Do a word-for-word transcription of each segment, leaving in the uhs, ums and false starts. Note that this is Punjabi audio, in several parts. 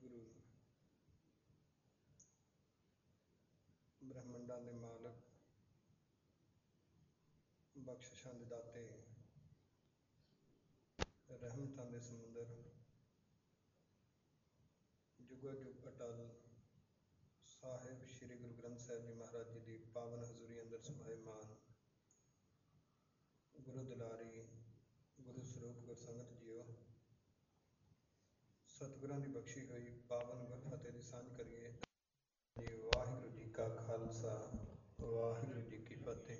ਸਤਿਗੁਰੂ ਬ੍ਰਹਮੰਡਾਂ ਦੇ ਮਾਲਕ, ਬਖਸ਼ਿਸ਼ਾਂ ਦੇ ਦਾਤੇ, ਰਹਿਮਤਾਂ ਦੇ ਸਮੁੰਦਰ, ਜੁਗੋ ਜੁਗ ਅਟਲ ਸਾਹਿਬ ਸ਼੍ਰੀ ਗੁਰੂ ਗ੍ਰੰਥ ਸਾਹਿਬ ਜੀ ਮਹਾਰਾਜ ਜੀ ਦੀ ਪਾਵਨ ਹਜ਼ੂਰੀ ਅੰਦਰ ਸਮਾਇਮਾਨ ਗੁਰੂ ਦੁਲਾਰੀ ਗੁਰੂ ਸਰੂਪ ਗੁਰਸੰਗਤ ਜੀਓ, ਸਤਿਗੁਰਾਂ ਦੀ ਬਖਸ਼ੀ ਹੋਈ ਪਾਵਨ ਗੁਰਫਤਿਹ ਦੀ ਸਾਂਝ ਕਰੀਏ। ਵਾਹਿਗੁਰੂ ਜੀ ਕਾ ਖਾਲਸਾ, ਵਾਹਿਗੁਰੂ ਜੀ ਕੀ ਫਤਿਹ।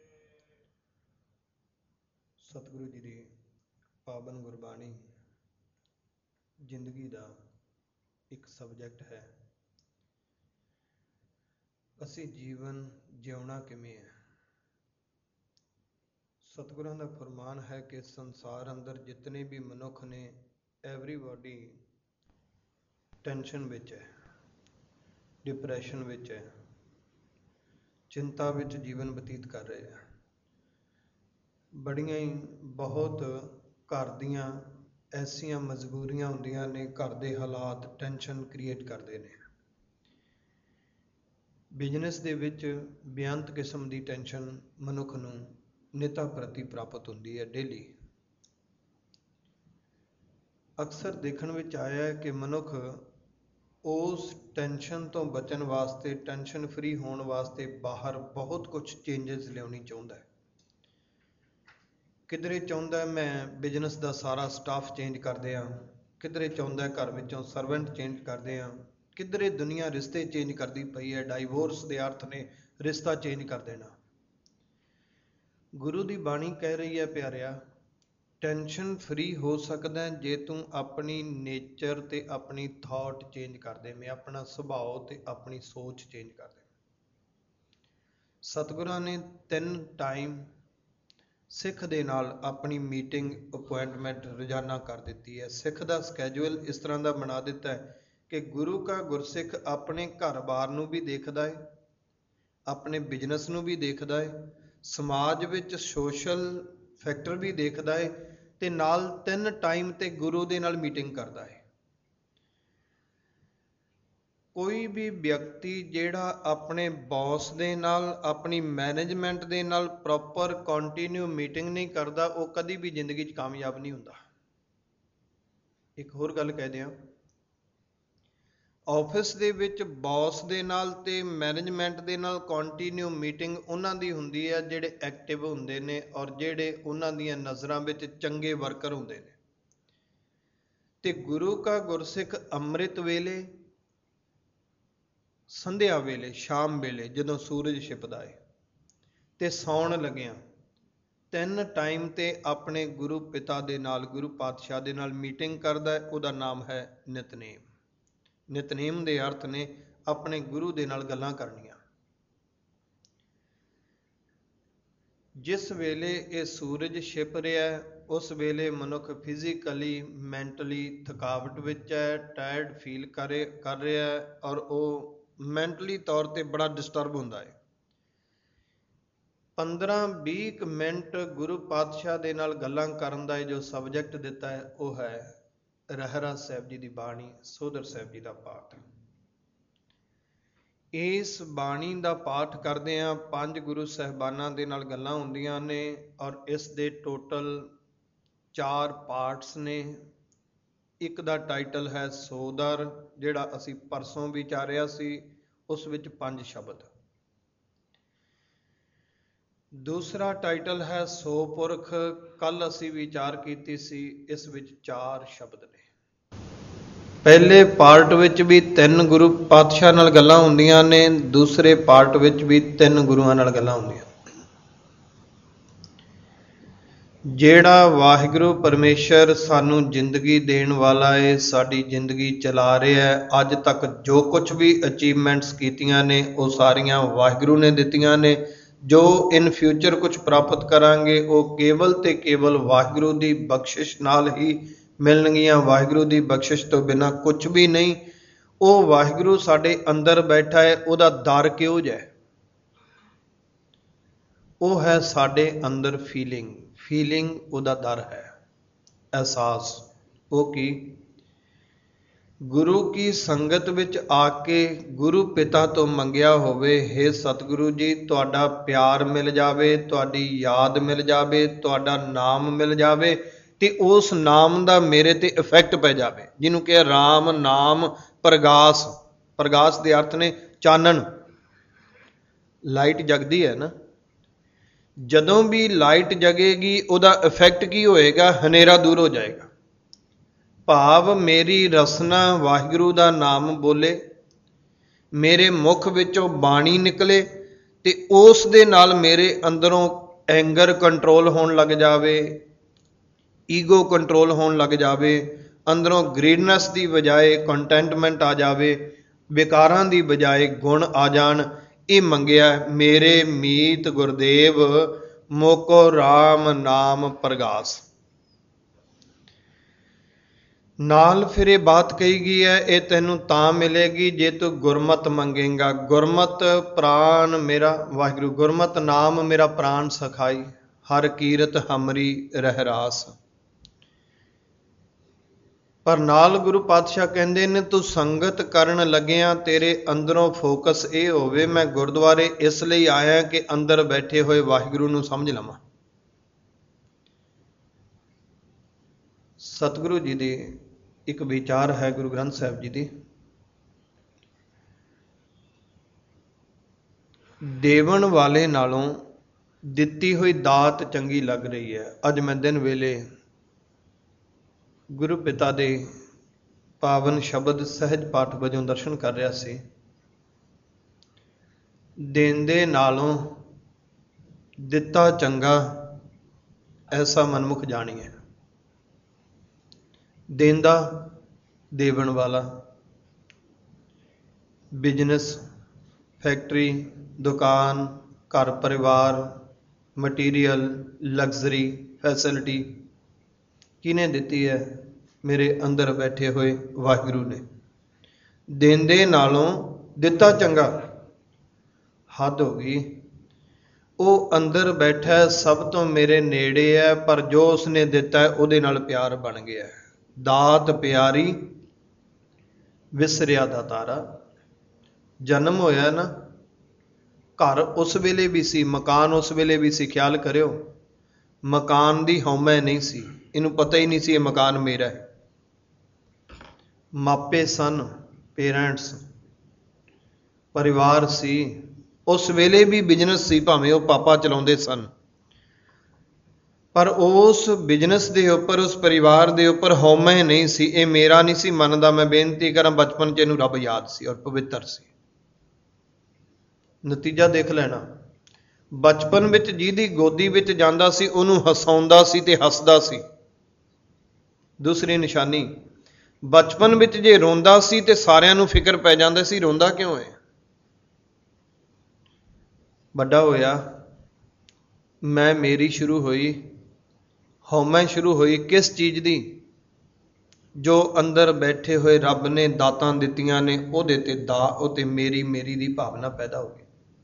ਸਤਿਗੁਰੂ ਜੀ ਦੀ ਪਾਵਨ ਗੁਰਬਾਣੀ ਜ਼ਿੰਦਗੀ ਦਾ ਇੱਕ ਸਬਜੈਕਟ ਹੈ। ਅਸੀਂ ਜੀਵਨ ਜਿਉਣਾ ਕਿਵੇਂ ਹੈ? ਸਤਿਗੁਰਾਂ ਦਾ ਫਰਮਾਨ ਹੈ ਕਿ ਸੰਸਾਰ ਅੰਦਰ ਜਿਤਨੇ ਵੀ ਮਨੁੱਖ ਨੇ, ਐਵਰੀਬਾਡੀ ਟੈਨਸ਼ਨ ਵਿੱਚ ਹੈ, ਡਿਪਰੈਸ਼ਨ ਵਿੱਚ ਹੈ, ਚਿੰਤਾ ਵਿੱਚ ਜੀਵਨ ਬਤੀਤ ਕਰ ਰਹੇ ਹੈ। ਬੜੀਆਂ ਹੀ ਬਹੁਤ ਘਰ ਦੀਆਂ ਐਸੀਆਂ ਮਜਬੂਰੀਆਂ ਹੁੰਦੀਆਂ ਨੇ, ਘਰ ਦੇ ਹਾਲਾਤ ਟੈਨਸ਼ਨ ਕ੍ਰੀਏਟ ਕਰਦੇ ਨੇ। ਬਿਜ਼ਨਸ ਦੇ ਵਿੱਚ ਬੇਅੰਤ ਕਿਸਮ ਦੀ ਟੈਨਸ਼ਨ ਮਨੁੱਖ ਨੂੰ ਨਿਤਾ ਪ੍ਰਤੀ ਪ੍ਰਾਪਤ ਹੁੰਦੀ ਹੈ ਡੇਲੀ। ਅਕਸਰ ਦੇਖਣ ਵਿੱਚ ਆਇਆ ਹੈ ਕਿ ਮਨੁੱਖ ਉਸ ਟੈਨਸ਼ਨ ਤੋਂ ਬਚਣ ਵਾਸਤੇ, ਟੈਨਸ਼ਨ ਫਰੀ ਹੋਣ ਵਾਸਤੇ ਬਾਹਰ ਬਹੁਤ ਕੁਛ ਚੇਂਜਸ ਲਿਆਉਣੀ ਚਾਹੁੰਦਾ ਹੈ। ਕਿਧਰੇ ਚਾਹੁੰਦਾ ਮੈਂ ਬਿਜ਼ਨਸ ਦਾ ਸਾਰਾ ਸਟਾਫ ਚੇਂਜ ਕਰਦੇ ਹਾਂ, ਕਿਧਰੇ ਚਾਹੁੰਦਾ ਘਰ ਵਿੱਚੋਂ ਸਰਵੈਂਟ ਚੇਂਜ ਕਰਦੇ ਹਾਂ, ਕਿਧਰੇ ਦੁਨੀਆ ਰਿਸ਼ਤੇ ਚੇਂਜ ਕਰਦੀ ਪਈ ਹੈ। ਡਾਈਵੋਰਸ ਦੇ ਅਰਥ ਨੇ ਰਿਸ਼ਤਾ ਚੇਂਜ ਕਰ ਦੇਣਾ। ਗੁਰੂ ਦੀ ਬਾਣੀ ਕਹਿ ਰਹੀ ਹੈ ਪਿਆਰਿਆ, ਟੈਨਸ਼ਨ ਫਰੀ ਹੋ ਸਕਦਾ ਜੇ ਤੂੰ ਆਪਣੀ ਨੇਚਰ ਤੇ ਆਪਣੀ ਥਾਟ ਚੇਂਜ ਕਰ ਦੇਵੇਂ, ਆਪਣਾ ਸੁਭਾਅ ਤੇ ਆਪਣੀ ਸੋਚ ਚੇਂਜ ਕਰ ਦੇਵੇਂ। ਸਤਿਗੁਰਾਂ ਨੇ ਤਿੰਨ ਟਾਈਮ ਸਿੱਖ ਦੇ ਨਾਲ ਆਪਣੀ ਮੀਟਿੰਗ ਅਪੁਆਇੰਟਮੈਂਟ ਰੋਜ਼ਾਨਾ ਕਰ ਦਿੱਤੀ ਹੈ। ਸਿੱਖ ਦਾ ਸਕੈਜੂਅਲ ਇਸ ਤਰ੍ਹਾਂ ਦਾ ਬਣਾ ਦਿੱਤਾ ਹੈ ਕਿ ਗੁਰੂ ਕਾ ਗੁਰਸਿੱਖ ਆਪਣੇ ਘਰ-ਬਾਰ ਨੂੰ ਵੀ ਦੇਖਦਾ ਹੈ, ਆਪਣੇ ਬਿਜ਼ਨਸ ਨੂੰ ਵੀ ਦੇਖਦਾ ਹੈ, ਸਮਾਜ ਵਿੱਚ ਸੋਸ਼ਲ ਫੈਕਟਰ ਵੀ ਦੇਖਦਾ ਹੈ ਤੇ ਨਾਲ ਤਿੰਨ ਟਾਈਮ ਤੇ ਗੁਰੂ ਦੇ ਨਾਲ ਮੀਟਿੰਗ ਕਰਦਾ ਹੈ। ਕੋਈ ਵੀ ਵਿਅਕਤੀ ਜਿਹੜਾ ਆਪਣੇ ਬੌਸ ਦੇ ਨਾਲ, ਆਪਣੀ ਮੈਨੇਜਮੈਂਟ ਦੇ ਨਾਲ ਪ੍ਰੋਪਰ ਕੰਟੀਨਿਊ ਮੀਟਿੰਗ ਨਹੀਂ ਕਰਦਾ, ਉਹ ਕਦੀ ਵੀ ਜ਼ਿੰਦਗੀ 'ਚ ਕਾਮਯਾਬ ਨਹੀਂ ਹੁੰਦਾ। ਇੱਕ ਹੋਰ ਗੱਲ ਕਹਿ ਦਿਆਂ, ਆਫਿਸ ਦੇ ਵਿੱਚ ਬੌਸ ਦੇ ਨਾਲ ਤੇ ਮੈਨੇਜਮੈਂਟ ਦੇ ਨਾਲ ਕੰਟੀਨਿਊ ਮੀਟਿੰਗ ਉਹਨਾਂ ਦੀ ਹੁੰਦੀ ਹੈ ਜਿਹੜੇ ਐਕਟਿਵ ਹੁੰਦੇ ਨੇ ਔਰ ਜਿਹੜੇ ਉਹਨਾਂ ਦੀਆਂ ਨਜ਼ਰਾਂ ਵਿੱਚ ਚੰਗੇ ਵਰਕਰ ਹੁੰਦੇ ਨੇ। ਤੇ ਗੁਰੂ ਕਾ ਗੁਰਸਿੱਖ ਅੰਮ੍ਰਿਤ ਵੇਲੇ, ਸੰਧਿਆ ਵੇਲੇ, ਸ਼ਾਮ ਵੇਲੇ ਜਦੋਂ ਸੂਰਜ ਛਿਪਦਾ ਹੈ ਤੇ ਸੌਣ ਲੱਗਿਆਂ ਤਿੰਨ ਟਾਈਮ ਤੇ ਆਪਣੇ ਗੁਰੂ ਪਿਤਾ ਦੇ ਨਾਲ, ਗੁਰੂ ਪਾਤਸ਼ਾਹ ਦੇ ਨਾਲ ਮੀਟਿੰਗ ਕਰਦਾ ਹੈ। ਉਹਦਾ ਨਾਮ ਹੈ ਨਿਤਨੇਮ। ਨਿਤਨੇਮ ਦੇ ਅਰਥ ਨੇ ਆਪਣੇ ਗੁਰੂ ਦੇ ਨਾਲ ਗੱਲਾਂ ਕਰਨੀਆਂ। ਜਿਸ ਵੇਲੇ ਇਹ ਸੂਰਜ ਛਿਪ ਰਿਹਾ, ਉਸ ਵੇਲੇ ਮਨੁੱਖ ਫਿਜ਼ੀਕਲੀ, ਮੈਂਟਲੀ ਥਕਾਵਟ ਵਿੱਚ ਹੈ, ਟਾਇਰਡ ਫੀਲ ਕਰ ਕਰ ਰਿਹਾ ਹੈ ਔਰ ਉਹ ਮੈਂਟਲੀ ਤੌਰ ਤੇ ਬੜਾ ਡਿਸਟਰਬ ਹੁੰਦਾ ਹੈ। ਪੰਦਰਾਂ ਵੀਹ ਕੁ ਮਿੰਟ ਗੁਰੂ ਪਾਤਸ਼ਾਹ ਦੇ ਨਾਲ ਗੱਲਾਂ ਕਰਨ ਦਾ ਜੋ ਸਬਜੈਕਟ ਦਿੱਤਾ ਹੈ ਉਹ ਹੈ ਰਹਿਰਾਸ ਸਾਹਿਬ ਜੀ ਦੀ ਬਾਣੀ, ਸੋਧਰ ਸਾਹਿਬ ਜੀ ਦਾ ਪਾਠ। ਇਸ ਬਾਣੀ ਦਾ ਪਾਠ ਕਰਦੇ ਹਾਂ, ਪੰਜ ਗੁਰੂ ਸਾਹਿਬਾਨਾਂ ਦੇ ਨਾਲ ਗੱਲਾਂ ਹੁੰਦੀਆਂ ਨੇ ਔਰ ਇਸ ਦੇ ਟੋਟਲ ਚਾਰ ਪਾਰਟਸ ਨੇ। ਇੱਕ ਦਾ ਟਾਈਟਲ ਹੈ ਸੋਧਰ, ਜਿਹੜਾ ਅਸੀਂ ਪਰਸੋਂ ਵਿਚਾਰਿਆ ਸੀ, ਉਸ ਵਿੱਚ ਪੰਜ ਸ਼ਬਦ। ਦੂਸਰਾ ਟਾਈਟਲ ਹੈ ਸੋ ਪੁਰਖ, ਕੱਲ ਅਸੀਂ ਵਿਚਾਰ ਕੀਤੀ ਸੀ, ਇਸ ਵਿੱਚ ਚਾਰ ਸ਼ਬਦ ਨੇ। ਪਹਿਲੇ ਪਾਰਟ ਵਿੱਚ ਵੀ ਤਿੰਨ ਗੁਰੂ ਪਾਤਸ਼ਾਹ ਨਾਲ ਗੱਲਾਂ ਹੁੰਦੀਆਂ ਨੇ, ਦੂਸਰੇ ਪਾਰਟ ਵਿੱਚ ਵੀ ਤਿੰਨ ਗੁਰੂਆਂ ਨਾਲ ਗੱਲਾਂ ਹੁੰਦੀਆਂ। ਜਿਹੜਾ ਵਾਹਿਗੁਰੂ ਪਰਮੇਸ਼ਰ ਸਾਨੂੰ ਜ਼ਿੰਦਗੀ ਦੇਣ ਵਾਲਾ ਹੈ, ਸਾਡੀ ਜ਼ਿੰਦਗੀ ਚਲਾ ਰਿਹਾ ਹੈ, ਅੱਜ ਤੱਕ ਜੋ ਕੁਛ ਵੀ ਅਚੀਵਮੈਂਟਸ ਕੀਤੀਆਂ ਨੇ ਉਹ ਸਾਰੀਆਂ ਵਾਹਿਗੁਰੂ ਨੇ ਦਿੱਤੀਆਂ ਨੇ। ਜੋ ਇਨ ਫਿਊਚਰ ਕੁਛ ਪ੍ਰਾਪਤ ਕਰਾਂਗੇ ਉਹ ਕੇਵਲ ਤੇ ਕੇਵਲ ਵਾਹਿਗੁਰੂ ਦੀ ਬਖਸ਼ਿਸ਼ ਨਾਲ ਹੀ ਮਿਲਣਗੀਆਂ। ਵਾਹਿਗੁਰੂ ਦੀ ਬਖਸ਼ਿਸ਼ ਤੋਂ ਬਿਨਾਂ ਕੁਛ ਵੀ ਨਹੀਂ। ਉਹ ਵਾਹਿਗੁਰੂ ਸਾਡੇ ਅੰਦਰ ਬੈਠਾ ਹੈ, ਉਹਦਾ ਦਰ ਕਿਹੋ ਜਿਹਾ ਹੈ? ਉਹ ਹੈ ਸਾਡੇ ਅੰਦਰ ਫੀਲਿੰਗ, ਫੀਲਿੰਗ ਉਹਦਾ ਦਰ ਹੈ, ਅਹਿਸਾਸ। ਉਹ ਕੀ? ਗੁਰੂ ਕੀ ਸੰਗਤ ਵਿੱਚ ਆ ਕੇ ਗੁਰੂ ਪਿਤਾ ਤੋਂ ਮੰਗਿਆ ਹੋਵੇ, ਹੇ ਸਤਿਗੁਰੂ ਜੀ ਤੁਹਾਡਾ ਪਿਆਰ ਮਿਲ ਜਾਵੇ, ਤੁਹਾਡੀ ਯਾਦ ਮਿਲ ਜਾਵੇ, ਤੁਹਾਡਾ ਨਾਮ ਮਿਲ ਜਾਵੇ ਤੇ ਉਸ ਨਾਮ ਦਾ ਮੇਰੇ ਤੇ ਇਫੈਕਟ ਪੈ ਜਾਵੇ, ਜਿਹਨੂੰ ਕਿ ਰਾਮ ਨਾਮ ਪ੍ਰਗਾਸ। ਪ੍ਰਗਾਸ ਦੇ ਅਰਥ ਨੇ ਚਾਨਣ। ਲਾਈਟ ਜਗਦੀ ਹੈ ਨਾ, ਜਦੋਂ ਵੀ ਲਾਈਟ ਜਗੇਗੀ ਉਹਦਾ ਇਫੈਕਟ ਕੀ ਹੋਏਗਾ? ਹਨੇਰਾ ਦੂਰ ਹੋ ਜਾਏਗਾ। ਭਾਵ ਮੇਰੀ ਰਸਨਾ ਵਾਹਿਗੁਰੂ ਦਾ ਨਾਮ ਬੋਲੇ, ਮੇਰੇ ਮੁਖ ਵਿੱਚੋਂ ਬਾਣੀ ਨਿਕਲੇ ਤੇ ਉਸ ਦੇ ਨਾਲ ਮੇਰੇ ਅੰਦਰੋਂ ਐਂਗਰ ਕੰਟਰੋਲ ਹੋਣ ਲੱਗ ਜਾਵੇ, ਈਗੋ ਕੰਟਰੋਲ ਹੋਣ ਲੱਗ ਜਾਵੇ, ਅੰਦਰੋਂ ਗ੍ਰੀਡਨੈਸ ਦੀ ਬਜਾਏ ਕੰਟੈਂਟਮੈਂਟ ਆ ਜਾਵੇ, ਵਿਕਾਰਾਂ ਦੀ ਬਜਾਏ ਗੁਣ ਆ ਜਾਣ। ਇਹ ਮੰਗਿਆ ਮੇਰੇ ਮੀਤ ਗੁਰਦੇਵ ਮੋਕੋ ਰਾਮ ਨਾਮ ਪ੍ਰਗਾਸ। ਨਾਲ ਫਿਰ ਇਹ ਬਾਤ ਕਹੀ ਗਈ ਹੈ, ਇਹ ਤੈਨੂੰ ਤਾਂ ਮਿਲੇਗੀ ਜੇ ਤੂੰ ਗੁਰਮਤ ਮੰਗੇਗਾ। ਗੁਰਮਤ ਪ੍ਰਾਨ ਮੇਰਾ ਵਾਹਿਗੁਰੂ, ਗੁਰਮਤ ਨਾਮ ਮੇਰਾ ਪ੍ਰਾਨ ਸਖਾਈ, ਹਰ ਕੀਰਤ ਹਮਰੀ ਰਹਿ ਰਾਸ। ਪਰ ਨਾਲ ਗੁਰੂ ਪਾਤਸ਼ਾਹ ਕਹਿੰਦੇ ਨੇ ਤੂੰ ਸੰਗਤ ਕਰਨ ਲੱਗਿਆ ਤੇਰੇ ਅੰਦਰੋਂ ਫੋਕਸ ਇਹ ਹੋਵੇ, ਮੈਂ ਗੁਰਦੁਆਰੇ ਇਸ ਲਈ ਆਇਆ ਕਿ ਅੰਦਰ ਬੈਠੇ ਹੋਏ ਵਾਹਿਗੁਰੂ ਨੂੰ ਸਮਝ ਲਵਾਂ। ਸਤਿਗੁਰੂ ਜੀ ਦੀ ਇੱਕ ਵਿਚਾਰ ਹੈ ਗੁਰੂ ਗ੍ਰੰਥ ਸਾਹਿਬ ਜੀ ਦੀ, ਦੇਵਣ ਵਾਲੇ ਨਾਲੋਂ ਦਿੱਤੀ ਹੋਈ ਦਾਤ ਚੰਗੀ ਲੱਗ ਰਹੀ ਹੈ। ਅੱਜ ਮੈਂ ਦਿਨ ਵੇਲੇ ਗੁਰੂ ਪਿਤਾ ਦੇ ਪਾਵਨ ਸ਼ਬਦ ਸਹਿਜ ਪਾਠ ਵਜੋਂ ਦਰਸ਼ਨ ਕਰ ਰਿਹਾ ਸੀ। ਦੇਂਦੇ ਨਾਲੋਂ ਦਿੱਤਾ ਚੰਗਾ ਐਸਾ ਮਨਮੁਖ ਜਾਣੀਏ। ਦੇਂਦਾ ਦੇਵਣ ਵਾਲਾ, ਬਿਜ਼ਨਸ, ਫੈਕਟਰੀ, ਦੁਕਾਨ, ਘਰ ਪਰਿਵਾਰ, ਮਟੀਰੀਅਲ, ਲਗਜ਼ਰੀ, ਫੈਸਿਲਿਟੀ ਕਿਹਨੇ ਦਿੱਤੀ ਹੈ? ਮੇਰੇ ਅੰਦਰ ਬੈਠੇ ਹੋਏ ਵਾਹਿਗੁਰੂ ਨੇ। ਦੇਂਦੇ ਨਾਲੋਂ ਦਿੱਤਾ ਚੰਗਾ, ਹੱਦ ਹੋ ਗਈ। ਉਹ ਅੰਦਰ ਬੈਠਾ ਸਭ ਤੋਂ ਮੇਰੇ ਨੇੜੇ ਹੈ, ਪਰ ਜੋ ਉਸਨੇ ਦਿੱਤਾ ਹੈ ਉਹਦੇ ਨਾਲ ਪਿਆਰ ਬਣ ਗਿਆ। ਦਾਤ ਪਿਆਰੀ ਵਿਸਰਿਆ ਦਾਤਾਰਾ। ਜਨਮ ਹੋਇਆ ਨਾ, ਘਰ ਉਸ ਵੇਲੇ ਵੀ ਸੀ, ਮਕਾਨ ਉਸ ਵੇਲੇ ਵੀ ਸੀ। ਖਿਆਲ ਕਰਿਓ, ਮਕਾਨ ਦੀ ਹਉਮੈ ਨਹੀਂ ਸੀ, ਇਹਨੂੰ ਪਤਾ ਹੀ ਨਹੀਂ ਸੀ ਇਹ ਮਕਾਨ ਮੇਰਾ ਹੈ। ਮਾਪੇ ਸਨ, ਪੇਰੈਂਟਸ, ਪਰਿਵਾਰ ਸੀ। ਉਸ ਵੇਲੇ ਵੀ ਬਿਜ਼ਨਸ ਸੀ, ਭਾਵੇਂ ਉਹ ਪਾਪਾ ਚਲਾਉਂਦੇ ਸਨ, ਪਰ ਉਸ ਬਿਜ਼ਨਸ ਦੇ ਉੱਪਰ, ਉਸ ਪਰਿਵਾਰ ਦੇ ਉੱਪਰ ਹਉਮੈ ਨਹੀਂ ਸੀ। ਇਹ ਮੇਰਾ ਨਹੀਂ ਸੀ ਮੰਨਦਾ। ਮੈਂ ਬੇਨਤੀ ਕਰਾਂ, ਬਚਪਨ 'ਚ ਇਹਨੂੰ ਰੱਬ ਯਾਦ ਸੀ ਔਰ ਪਵਿੱਤਰ ਸੀ। ਨਤੀਜਾ ਦੇਖ ਲੈਣਾ, ਬਚਪਨ ਵਿੱਚ ਜਿਹਦੀ ਗੋਦੀ ਵਿੱਚ ਜਾਂਦਾ ਸੀ ਉਹਨੂੰ ਹਸਾਉਂਦਾ ਸੀ ਤੇ ਹੱਸਦਾ ਸੀ। ਦੂਸਰੀ ਨਿਸ਼ਾਨੀ, ਬਚਪਨ ਵਿੱਚ ਜੇ ਰੋਂਦਾ ਸੀ ਤੇ ਸਾਰਿਆਂ ਨੂੰ ਫਿਕਰ ਪੈ ਜਾਂਦਾ ਸੀ, ਰੋਂਦਾ ਕਿਉਂ ਹੈ? ਵੱਡਾ ਹੋਇਆ, ਮੈਂ ਮੇਰੀ ਸ਼ੁਰੂ ਹੋਈ, ਹਉਮੈ ਸ਼ੁਰੂ ਹੋਈ। ਕਿਸ ਚੀਜ਼ ਦੀ? ਜੋ ਅੰਦਰ ਬੈਠੇ ਹੋਏ ਰੱਬ ਨੇ ਦਾਤਾਂ ਦਿੱਤੀਆਂ ਨੇ, ਉਹਦੇ ਤੇ ਦਾ ਉਹ ਤੇ ਮੇਰੀ ਮੇਰੀ ਦੀ ਭਾਵਨਾ ਪੈਦਾ ਹੋ ਗਈ।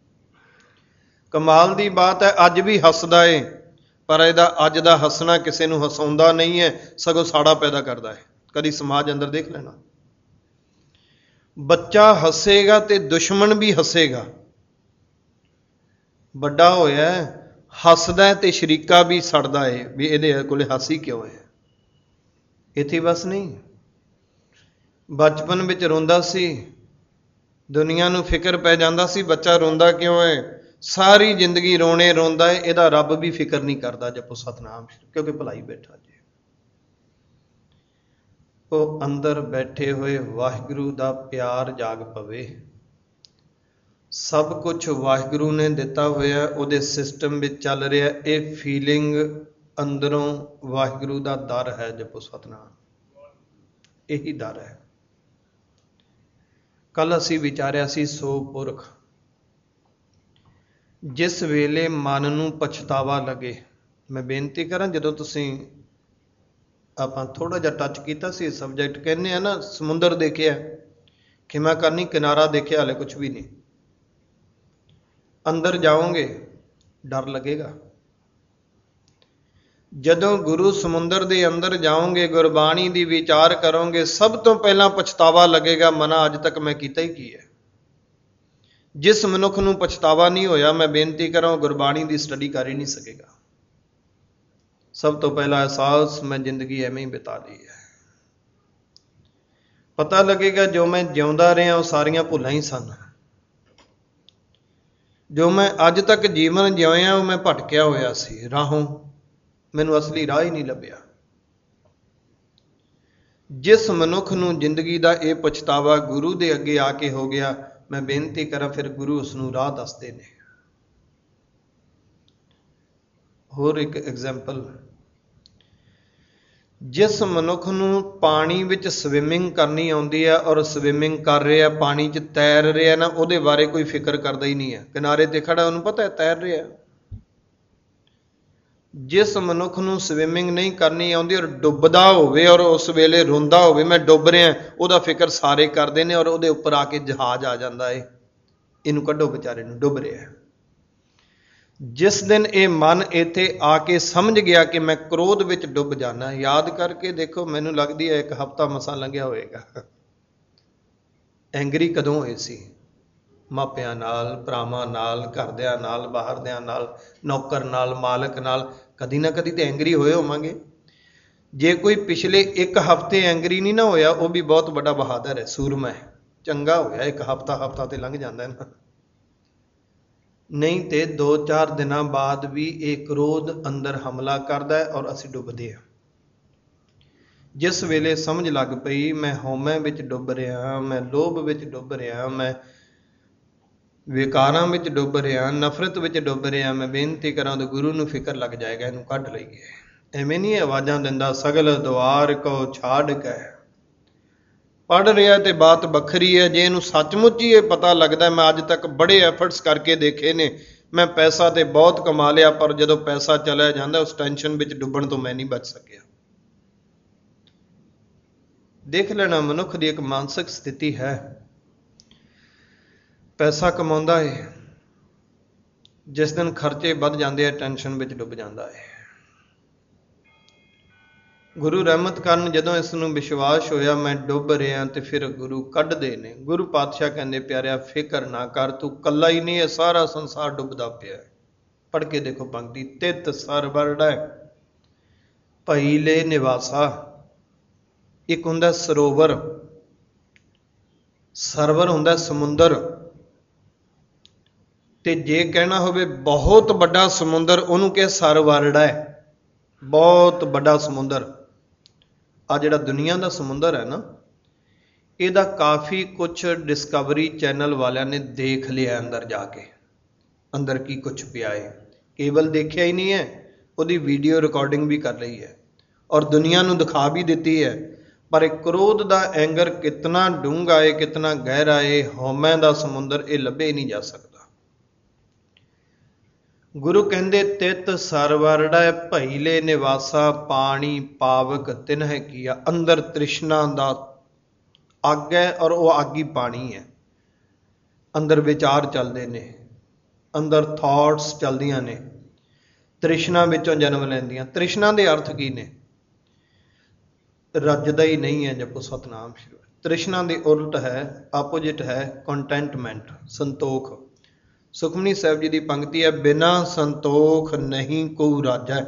ਕਮਾਲ ਦੀ ਬਾਤ ਹੈ, ਅੱਜ ਵੀ ਹੱਸਦਾ ਏ, ਪਰ ਇਹਦਾ ਅੱਜ ਦਾ ਹੱਸਣਾ ਕਿਸੇ ਨੂੰ ਹਸਾਉਂਦਾ ਨਹੀਂ ਹੈ, ਸਗੋਂ ਸਾੜਾ ਪੈਦਾ ਕਰਦਾ ਹੈ। ਕਦੀ ਸਮਾਜ ਅੰਦਰ ਦੇਖ ਲੈਣਾ, ਬੱਚਾ ਹੱਸੇਗਾ ਤੇ ਦੁਸ਼ਮਣ ਵੀ ਹੱਸੇਗਾ। ਵੱਡਾ ਹੋਇਆ, ਹੱਸਦਾ ਤੇ ਸ਼ਰੀਕਾ ਵੀ ਸੜਦਾ ਏ ਵੀ ਇਹਦੇ ਕੋਲੇ ਹਾਸੀ ਕਿਉਂ ਹੈ। ਇੱਥੇ ਬਸ ਨਹੀਂ, ਬਚਪਨ ਵਿੱਚ ਰੋਂਦਾ ਸੀ, ਦੁਨੀਆ ਨੂੰ ਫਿਕਰ ਪੈ ਜਾਂਦਾ ਸੀ ਬੱਚਾ ਰੋਂਦਾ ਕਿਉਂ ਹੈ। ਸਾਰੀ ਜ਼ਿੰਦਗੀ ਰੋਣੇ ਰੋਂਦਾ ਹੈ, ਇਹਦਾ ਰੱਬ ਵੀ ਫਿਕਰ ਨਹੀਂ ਕਰਦਾ। ਜਪੋ ਸਤਨਾਮ, ਕਿਉਂਕਿ ਭਲਾਈ ਬੈਠਾ ਜੇ। ਉਹ ਅੰਦਰ ਬੈਠੇ ਹੋਏ ਵਾਹਿਗੁਰੂ ਦਾ ਪਿਆਰ ਜਾਗ ਪਵੇ। ਸਭ ਕੁਝ ਵਾਹਿਗੁਰੂ ਨੇ ਦਿੱਤਾ ਹੋਇਆ, ਉਹਦੇ ਸਿਸਟਮ ਵਿੱਚ ਚੱਲ ਰਿਹਾ। ਇਹ ਫੀਲਿੰਗ ਅੰਦਰੋਂ ਵਾਹਿਗੁਰੂ ਦਾ ਦਰ ਹੈ। ਜਪੋ ਸਤਨਾਮ, ਇਹੀ ਦਰ ਹੈ। ਕੱਲ ਅਸੀਂ ਵਿਚਾਰਿਆ ਸੀ ਸੋ ਪੁਰਖ। ਜਿਸ ਵੇਲੇ ਮਨ ਨੂੰ ਪਛਤਾਵਾ ਲੱਗੇ, ਮੈਂ ਬੇਨਤੀ ਕਰਾਂ, ਜਦੋਂ ਤੁਸੀਂ ਆਪਾਂ ਥੋੜਾ ਜਿਹਾ ਟੱਚ ਕੀਤਾ ਸੀ ਸਬਜੈਕਟ, ਕਹਿੰਦੇ ਆ ਨਾ ਸਮੁੰਦਰ ਦੇਖਿਆ, ਖਿਮਾ ਕਰਨੀ, ਕਿਨਾਰਾ ਦੇਖਿਆ, ਹਾਲੇ ਕੁਛ ਵੀ ਨਹੀਂ। ਅੰਦਰ ਜਾਓਗੇ ਡਰ ਲੱਗੇਗਾ। ਜਦੋਂ ਗੁਰੂ ਸਮੁੰਦਰ ਦੇ ਅੰਦਰ ਜਾਓਗੇ, ਗੁਰਬਾਣੀ ਦੀ ਵਿਚਾਰ ਕਰੋਗੇ, ਸਭ ਤੋਂ ਪਹਿਲਾਂ ਪਛਤਾਵਾ ਲੱਗੇਗਾ, ਮਨਾ ਅੱਜ ਤੱਕ ਮੈਂ ਕੀਤਾ ਹੀ ਕੀ ਹੈ। ਜਿਸ ਮਨੁੱਖ ਨੂੰ ਪਛਤਾਵਾ ਨਹੀਂ ਹੋਇਆ, ਮੈਂ ਬੇਨਤੀ ਕਰਾਂ, ਗੁਰਬਾਣੀ ਦੀ ਸਟੱਡੀ ਕਰ ਹੀ ਨਹੀਂ ਸਕੇਗਾ। ਸਭ ਤੋਂ ਪਹਿਲਾ ਅਹਿਸਾਸ, ਮੈਂ ਜ਼ਿੰਦਗੀ ਐਵੇਂ ਹੀ ਬਿਤਾ ਲਈ ਹੈ। ਪਤਾ ਲੱਗੇਗਾ ਜੋ ਮੈਂ ਜਿਉਂਦਾ ਰਿਹਾ ਉਹ ਸਾਰੀਆਂ ਭੁੱਲਾਂ ਹੀ ਸਨ। ਜੋ ਮੈਂ ਅੱਜ ਤੱਕ ਜੀਵਨ ਜਿਉਇਆ ਉਹ ਮੈਂ ਭਟਕਿਆ ਹੋਇਆ ਸੀ ਰਾਹੋਂ, ਮੈਨੂੰ ਅਸਲੀ ਰਾਹ ਹੀ ਨਹੀਂ ਲੱਭਿਆ। ਜਿਸ ਮਨੁੱਖ ਨੂੰ ਜ਼ਿੰਦਗੀ ਦਾ ਇਹ ਪਛਤਾਵਾ ਗੁਰੂ ਦੇ ਅੱਗੇ ਆ ਕੇ ਹੋ ਗਿਆ, ਮੈਂ ਬੇਨਤੀ ਕਰਾਂ, ਫਿਰ ਗੁਰੂ ਉਸ ਨੂੰ ਰਾਹ ਦੱਸਦੇ ਨੇ। ਹੋਰ ਇੱਕ ਐਗਜ਼ਾਮਪਲ, ਜਿਸ ਮਨੁੱਖ ਨੂੰ ਪਾਣੀ ਵਿੱਚ ਸਵਿਮਿੰਗ ਕਰਨੀ ਆਉਂਦੀ ਹੈ ਔਰ ਸਵਿਮਿੰਗ ਕਰ ਰਿਹਾ, ਪਾਣੀ 'ਚ ਤੈਰ ਰਿਹਾ ਨਾ, ਉਹਦੇ ਬਾਰੇ ਕੋਈ ਫਿਕਰ ਕਰਦਾ ਹੀ ਨਹੀਂ ਹੈ। ਕਿਨਾਰੇ ਤੇ ਖੜਾ, ਉਹਨੂੰ ਪਤਾ ਹੈ ਤੈਰ ਰਿਹਾ। ਜਿਸ ਮਨੁੱਖ ਨੂੰ ਸਵਿਮਿੰਗ ਨਹੀਂ ਕਰਨੀ ਆਉਂਦੀ ਔਰ ਡੁੱਬਦਾ ਹੋਵੇ ਔਰ ਉਸ ਵੇਲੇ ਰੋਂਦਾ ਹੋਵੇ ਮੈਂ ਡੁੱਬ ਰਿਹਾ, ਉਹਦਾ ਫਿਕਰ ਸਾਰੇ ਕਰਦੇ ਨੇ ਔਰ ਉਹਦੇ ਉੱਪਰ ਆ ਕੇ ਜਹਾਜ਼ ਆ ਜਾਂਦਾ ਏ, ਇਹਨੂੰ ਕੱਢੋ ਵਿਚਾਰੇ ਨੂੰ, ਡੁੱਬ ਰਿਹਾ। ਜਿਸ ਦਿਨ ਇਹ ਮਨ ਇੱਥੇ ਆ ਕੇ ਸਮਝ ਗਿਆ ਕਿ ਮੈਂ ਕ੍ਰੋਧ ਵਿੱਚ ਡੁੱਬ ਜਾਣਾ, ਯਾਦ ਕਰਕੇ ਦੇਖੋ, ਮੈਨੂੰ ਲੱਗਦੀ ਹੈ ਇੱਕ ਹਫ਼ਤਾ ਮਸਾਂ ਲੰਘਿਆ ਹੋਏਗਾ। ਐਂਗਰੀ ਕਦੋਂ ਹੋਏ ਸੀ? ਮਾਪਿਆਂ ਨਾਲ, ਭਰਾਵਾਂ ਨਾਲ, ਘਰਦਿਆਂ ਨਾਲ, ਬਾਹਰਦਿਆਂ ਨਾਲ, ਨੌਕਰ ਨਾਲ, ਮਾਲਕ ਨਾਲ, ਕਦੀ ਨਾ ਕਦੀ ਤੇ ਐਂਗਰੀ ਹੋਏ ਹੋਵਾਂਗੇ। ਜੇ ਕੋਈ ਪਿਛਲੇ ਇੱਕ ਹਫ਼ਤੇ ਐਂਗਰੀ ਨਹੀਂ ਨਾ ਹੋਇਆ, ਉਹ ਵੀ ਬਹੁਤ ਵੱਡਾ ਬਹਾਦਰ ਹੈ, ਸੂਰਮਾ ਹੈ, ਚੰਗਾ ਹੋਇਆ। ਇੱਕ ਹਫ਼ਤਾ ਹਫ਼ਤਾ ਤੇ ਲੰਘ ਜਾਂਦਾ ਨਾ, ਨਹੀਂ ਤੇ ਦੋ ਚਾਰ ਦਿਨਾਂ ਬਾਅਦ ਵੀ ਇਹ ਕ੍ਰੋਧ ਅੰਦਰ ਹਮਲਾ ਕਰਦਾ ਹੈ ਔਰ ਅਸੀਂ ਡੁੱਬਦੇ ਹਾਂ। ਜਿਸ ਵੇਲੇ ਸਮਝ ਲੱਗ ਪਈ ਮੈਂ ਹਉਮੈ ਵਿੱਚ ਡੁੱਬ ਰਿਹਾ, ਮੈਂ ਲੋਭ ਵਿੱਚ ਡੁੱਬ ਰਿਹਾ, ਮੈਂ ਵਿਕਾਰਾਂ ਵਿੱਚ ਡੁੱਬ ਰਿਹਾ, ਨਫ਼ਰਤ ਵਿੱਚ ਡੁੱਬ ਰਿਹਾ, ਮੈਂ ਬੇਨਤੀ ਕਰਾਂ ਤਾਂ ਗੁਰੂ ਨੂੰ ਫਿਕਰ ਲੱਗ ਜਾਏਗਾ, ਇਹਨੂੰ ਕੱਢ ਲਈਏ। ਐਵੇਂ ਨਹੀਂ ਆਵਾਜ਼ਾਂ ਦਿੰਦਾ, ਸਗਲ ਦੁਆਰ ਕੋ ਛਾੜ ਕੇ। ਪੜ੍ਹ ਰਿਹਾ ਤੇ ਬਾਤ ਵੱਖਰੀ ਹੈ। ਜੇ ਇਹਨੂੰ ਸੱਚਮੁੱਚ ਹੀ ਇਹ ਪਤਾ ਲੱਗਦਾ, ਮੈਂ ਅੱਜ ਤੱਕ ਬੜੇ ਐਫਰਟਸ ਕਰਕੇ ਦੇਖੇ ਨੇ, ਮੈਂ ਪੈਸਾ ਤੇ ਬਹੁਤ ਕਮਾ ਲਿਆ, ਪਰ ਜਦੋਂ ਪੈਸਾ ਚਲਿਆ ਜਾਂਦਾ ਉਸ ਟੈਨਸ਼ਨ ਵਿੱਚ ਡੁੱਬਣ ਤੋਂ ਮੈਂ ਨਹੀਂ ਬਚ ਸਕਿਆ। ਦੇਖ ਲੈਣਾ, ਮਨੁੱਖ ਦੀ ਇੱਕ ਮਾਨਸਿਕ ਸਥਿਤੀ ਹੈ। ਪੈਸਾ ਕਮਾਉਂਦਾ ਹੈ, ਜਿਸ ਦਿਨ ਖਰਚੇ ਵੱਧ ਜਾਂਦੇ ਆ ਟੈਨਸ਼ਨ ਵਿੱਚ ਡੁੱਬ ਜਾਂਦਾ ਹੈ। ਗੁਰੂ ਰਹਿਮਤ ਕਰਨ, ਜਦੋਂ ਇਸ ਨੂੰ ਵਿਸ਼ਵਾਸ ਹੋਇਆ ਮੈਂ ਡੁੱਬ ਰਿਹਾ, ਤੇ ਫਿਰ ਗੁਰੂ ਕੱਢਦੇ ਨੇ। ਗੁਰੂ ਪਾਤਸ਼ਾਹ ਕਹਿੰਦੇ, ਪਿਆਰਿਆ ਫਿਕਰ ਨਾ ਕਰ, ਤੂੰ ਕੱਲਾ ਹੀ ਨਹੀਂ ਹੈ, ਸਾਰਾ ਸੰਸਾਰ ਡੁੱਬਦਾ ਪਿਆ। ਪੜ੍ਹ ਕੇ ਦੇਖੋ ਪੰਕਤੀ, ਤਿਤ ਸਰਵਰੜੈ ਭਈ ਲੈ ਨਿਵਾਸਾ। ਇੱਕ ਹੁੰਦਾ ਸਰੋਵਰ, ਸਰਵਰ ਹੁੰਦਾ ਸਮੁੰਦਰ, ਤੇ ਜੇ ਕਹਿਣਾ ਹੋਵੇ ਬਹੁਤ ਵੱਡਾ ਸਮੁੰਦਰ, ਉਹਨੂੰ ਕਹੇ ਸਰਵਰੜੈ, ਬਹੁਤ ਵੱਡਾ ਸਮੁੰਦਰ। ਆ ਜਿਹੜਾ ਦੁਨੀਆ ਦਾ ਸਮੁੰਦਰ ਹੈ ਨਾ, ਇਹਦਾ ਕਾਫੀ ਕੁਛ ਡਿਸਕਵਰੀ ਚੈਨਲ ਵਾਲਿਆਂ ਨੇ ਦੇਖ ਲਿਆ ਅੰਦਰ ਜਾ ਕੇ, ਅੰਦਰ ਕੀ ਕੁਛ ਪਿਆ ਹੈ। ਕੇਵਲ ਦੇਖਿਆ ਹੀ ਨਹੀਂ ਹੈ, ਉਹਦੀ ਵੀਡੀਓ ਰਿਕਾਰਡਿੰਗ ਵੀ ਕਰ ਲਈ ਹੈ ਔਰ ਦੁਨੀਆ ਨੂੰ ਦਿਖਾ ਵੀ ਦਿੱਤੀ ਹੈ। ਪਰ ਇਹ ਕ੍ਰੋਧ ਦਾ ਐਂਗਰ ਕਿਤਨਾ ਡੂੰਘਾ ਹੈ, ਕਿਤਨਾ ਗਹਿਰਾ ਹੈ, ਹਉਮੈ ਦਾ ਸਮੁੰਦਰ, ਇਹ ਲੱਭੇ ਨਹੀਂ ਜਾ ਸਕਦਾ। ਗੁਰੂ ਕਹਿੰਦੇ, ਤਿਤ ਸਰਵਰੜੈ ਭਈ ਲੈ ਨਿਵਾਸਾ, ਪਾਣੀ ਪਾਵਕ ਤਿਨਹਿ ਕੀਆ। ਅੰਦਰ ਤ੍ਰਿਸ਼ਨਾ ਦਾ ਅੱਗ ਹੈ ਔਰ ਉਹ ਅੱਗ ਹੀ ਪਾਣੀ ਹੈ। ਅੰਦਰ ਵਿਚਾਰ ਚੱਲਦੇ ਨੇ, ਅੰਦਰ ਥਾਟਸ ਚੱਲਦੀਆਂ ਨੇ, ਤ੍ਰਿਸ਼ਨਾ ਵਿੱਚੋਂ ਜਨਮ ਲੈਂਦੀਆਂ। ਤ੍ਰਿਸ਼ਨਾ ਦੇ ਅਰਥ ਕੀ ਨੇ? ਰੱਜਦਾ ਹੀ ਨਹੀਂ ਹੈ, ਜਪੋ ਸਤਨਾਮ ਸ਼੍ਰੀ। ਤ੍ਰਿਸ਼ਨਾ ਦੇ ਉਲਟ ਹੈ, ਆਪੋਜਿਟ ਹੈ ਕੰਟੈਂਟਮੈਂਟ, ਸੰਤੋਖ। ਸੁਖਮਨੀ ਸਾਹਿਬ ਜੀ ਦੀ ਪੰਕਤੀ ਹੈ, ਬਿਨਾਂ ਸੰਤੋਖ ਨਹੀਂ ਕੋ ਰਾਜੈ।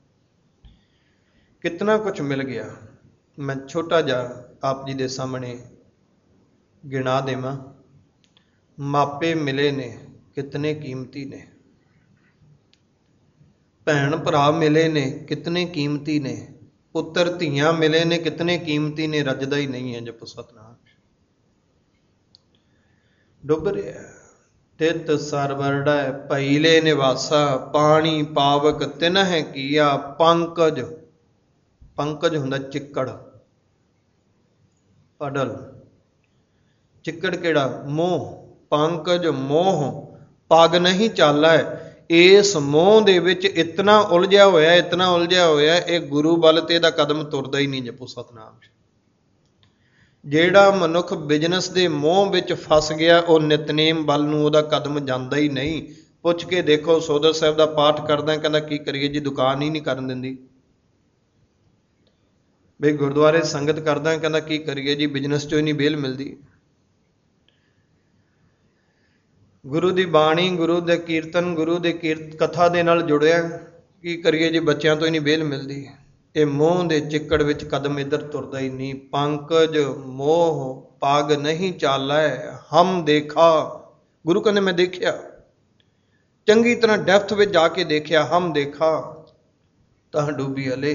ਕਿਤਨਾ ਕੁਛ ਮਿਲ ਗਿਆ। ਮੈਂ ਛੋਟਾ ਜਿਹਾ ਆਪ ਜੀ ਦੇ ਸਾਹਮਣੇ ਗਿਣਾ ਦੇਵਾਂ। ਮਾਪੇ ਮਿਲੇ ਨੇ, ਕਿਤਨੇ ਕੀਮਤੀ ਨੇ। ਭੈਣ ਭਰਾ ਮਿਲੇ ਨੇ, ਕਿਤਨੇ ਕੀਮਤੀ ਨੇ। ਪੁੱਤਰ ਧੀਆਂ ਮਿਲੇ ਨੇ, ਕਿਤਨੇ ਕੀਮਤੀ ਨੇ। ਰੱਜਦਾ ਹੀ ਨਹੀਂ ਹੈ, ਜਪੋ ਸਤਨਾਮ। ਡੁੱਬ ਰਿਹਾ। ਤਿਤ ਸਰਵਰੜੈ ਭਈ ਲੈ ਨਿਵਾਸਾ, ਪਾਣੀ ਪਾਵਕ ਤਿਨਹਿ ਕੀਆ। ਪੰਕਜ, ਪੰਕਜ ਹੁੰਦਾ ਚਿੱਕੜ, ਪਡਲ। ਚਿੱਕੜ ਕਿਹੜਾ? ਮੋਹ। ਪੰਕਜ ਮੋਹ ਪਗ ਨਹੀਂ ਚਾਲੈ। ਇਸ ਮੋਹ ਦੇ ਵਿੱਚ ਇਤਨਾ ਉਲਝਿਆ ਹੋਇਆ, ਇਤਨਾ ਉਲਝਿਆ ਹੋਇਆ, ਇਹ ਗੁਰੂ ਵੱਲ ਤੇ ਇਹਦਾ ਕਦਮ ਤੁਰਦਾ ਹੀ ਨਹੀਂ। ਜਪੋ ਸਤਨਾਮ। ਜਿਹੜਾ ਮਨੁੱਖ ਬਿਜਨਸ ਦੇ ਮੋਹ ਵਿੱਚ ਫਸ ਗਿਆ, ਉਹ ਨਿਤਨੇਮ ਵੱਲ ਨੂੰ ਉਹਦਾ ਕਦਮ ਜਾਂਦਾ ਹੀ ਨਹੀਂ। ਪੁੱਛ ਕੇ ਦੇਖੋ, ਸੋਦਰ ਸਾਹਿਬ ਦਾ ਪਾਠ ਕਰਦਾ, ਕਹਿੰਦਾ ਕੀ ਕਰੀਏ ਜੀ, ਦੁਕਾਨ ਹੀ ਨਹੀਂ ਕਰਨ ਦਿੰਦੀ। ਬਈ ਗੁਰਦੁਆਰੇ ਸੰਗਤ ਕਰਦਾ, ਕਹਿੰਦਾ ਕੀ ਕਰੀਏ ਜੀ, ਬਿਜ਼ਨਸ ਚੋਂ ਹੀ ਨਹੀਂ ਵਿਹਲ ਮਿਲਦੀ। ਗੁਰੂ ਦੀ ਬਾਣੀ, ਗੁਰੂ ਦੇ ਕੀਰਤਨ, ਗੁਰੂ ਦੇ ਕੀਰਤ ਕਥਾ ਦੇ ਨਾਲ ਜੁੜਿਆ, ਕੀ ਕਰੀਏ ਜੀ, ਬੱਚਿਆਂ ਤੋਂ ਹੀ ਨਹੀਂ ਵਿਹਲ ਮਿਲਦੀ। ਇਹ ਮੋਹ ਦੇ ਚਿੱਕੜ ਵਿੱਚ ਕਦਮ ਇੱਧਰ ਤੁਰਦਾ ਹੀ ਨਹੀਂ। ਪੰਕਜ ਮੋਹ ਪਾਗ ਨਹੀਂ ਚਾਲੈ, ਹਮ ਦੇਖਾ। ਗੁਰੂ ਕਹਿੰਦੇ ਮੈਂ ਦੇਖਿਆ, ਚੰਗੀ ਤਰ੍ਹਾਂ ਡੈਪਥ ਵਿੱਚ ਜਾ ਕੇ ਦੇਖਿਆ। ਹਮ ਦੇਖਾ ਤਾਂ ਡੂਬੀ ਹਲੇ।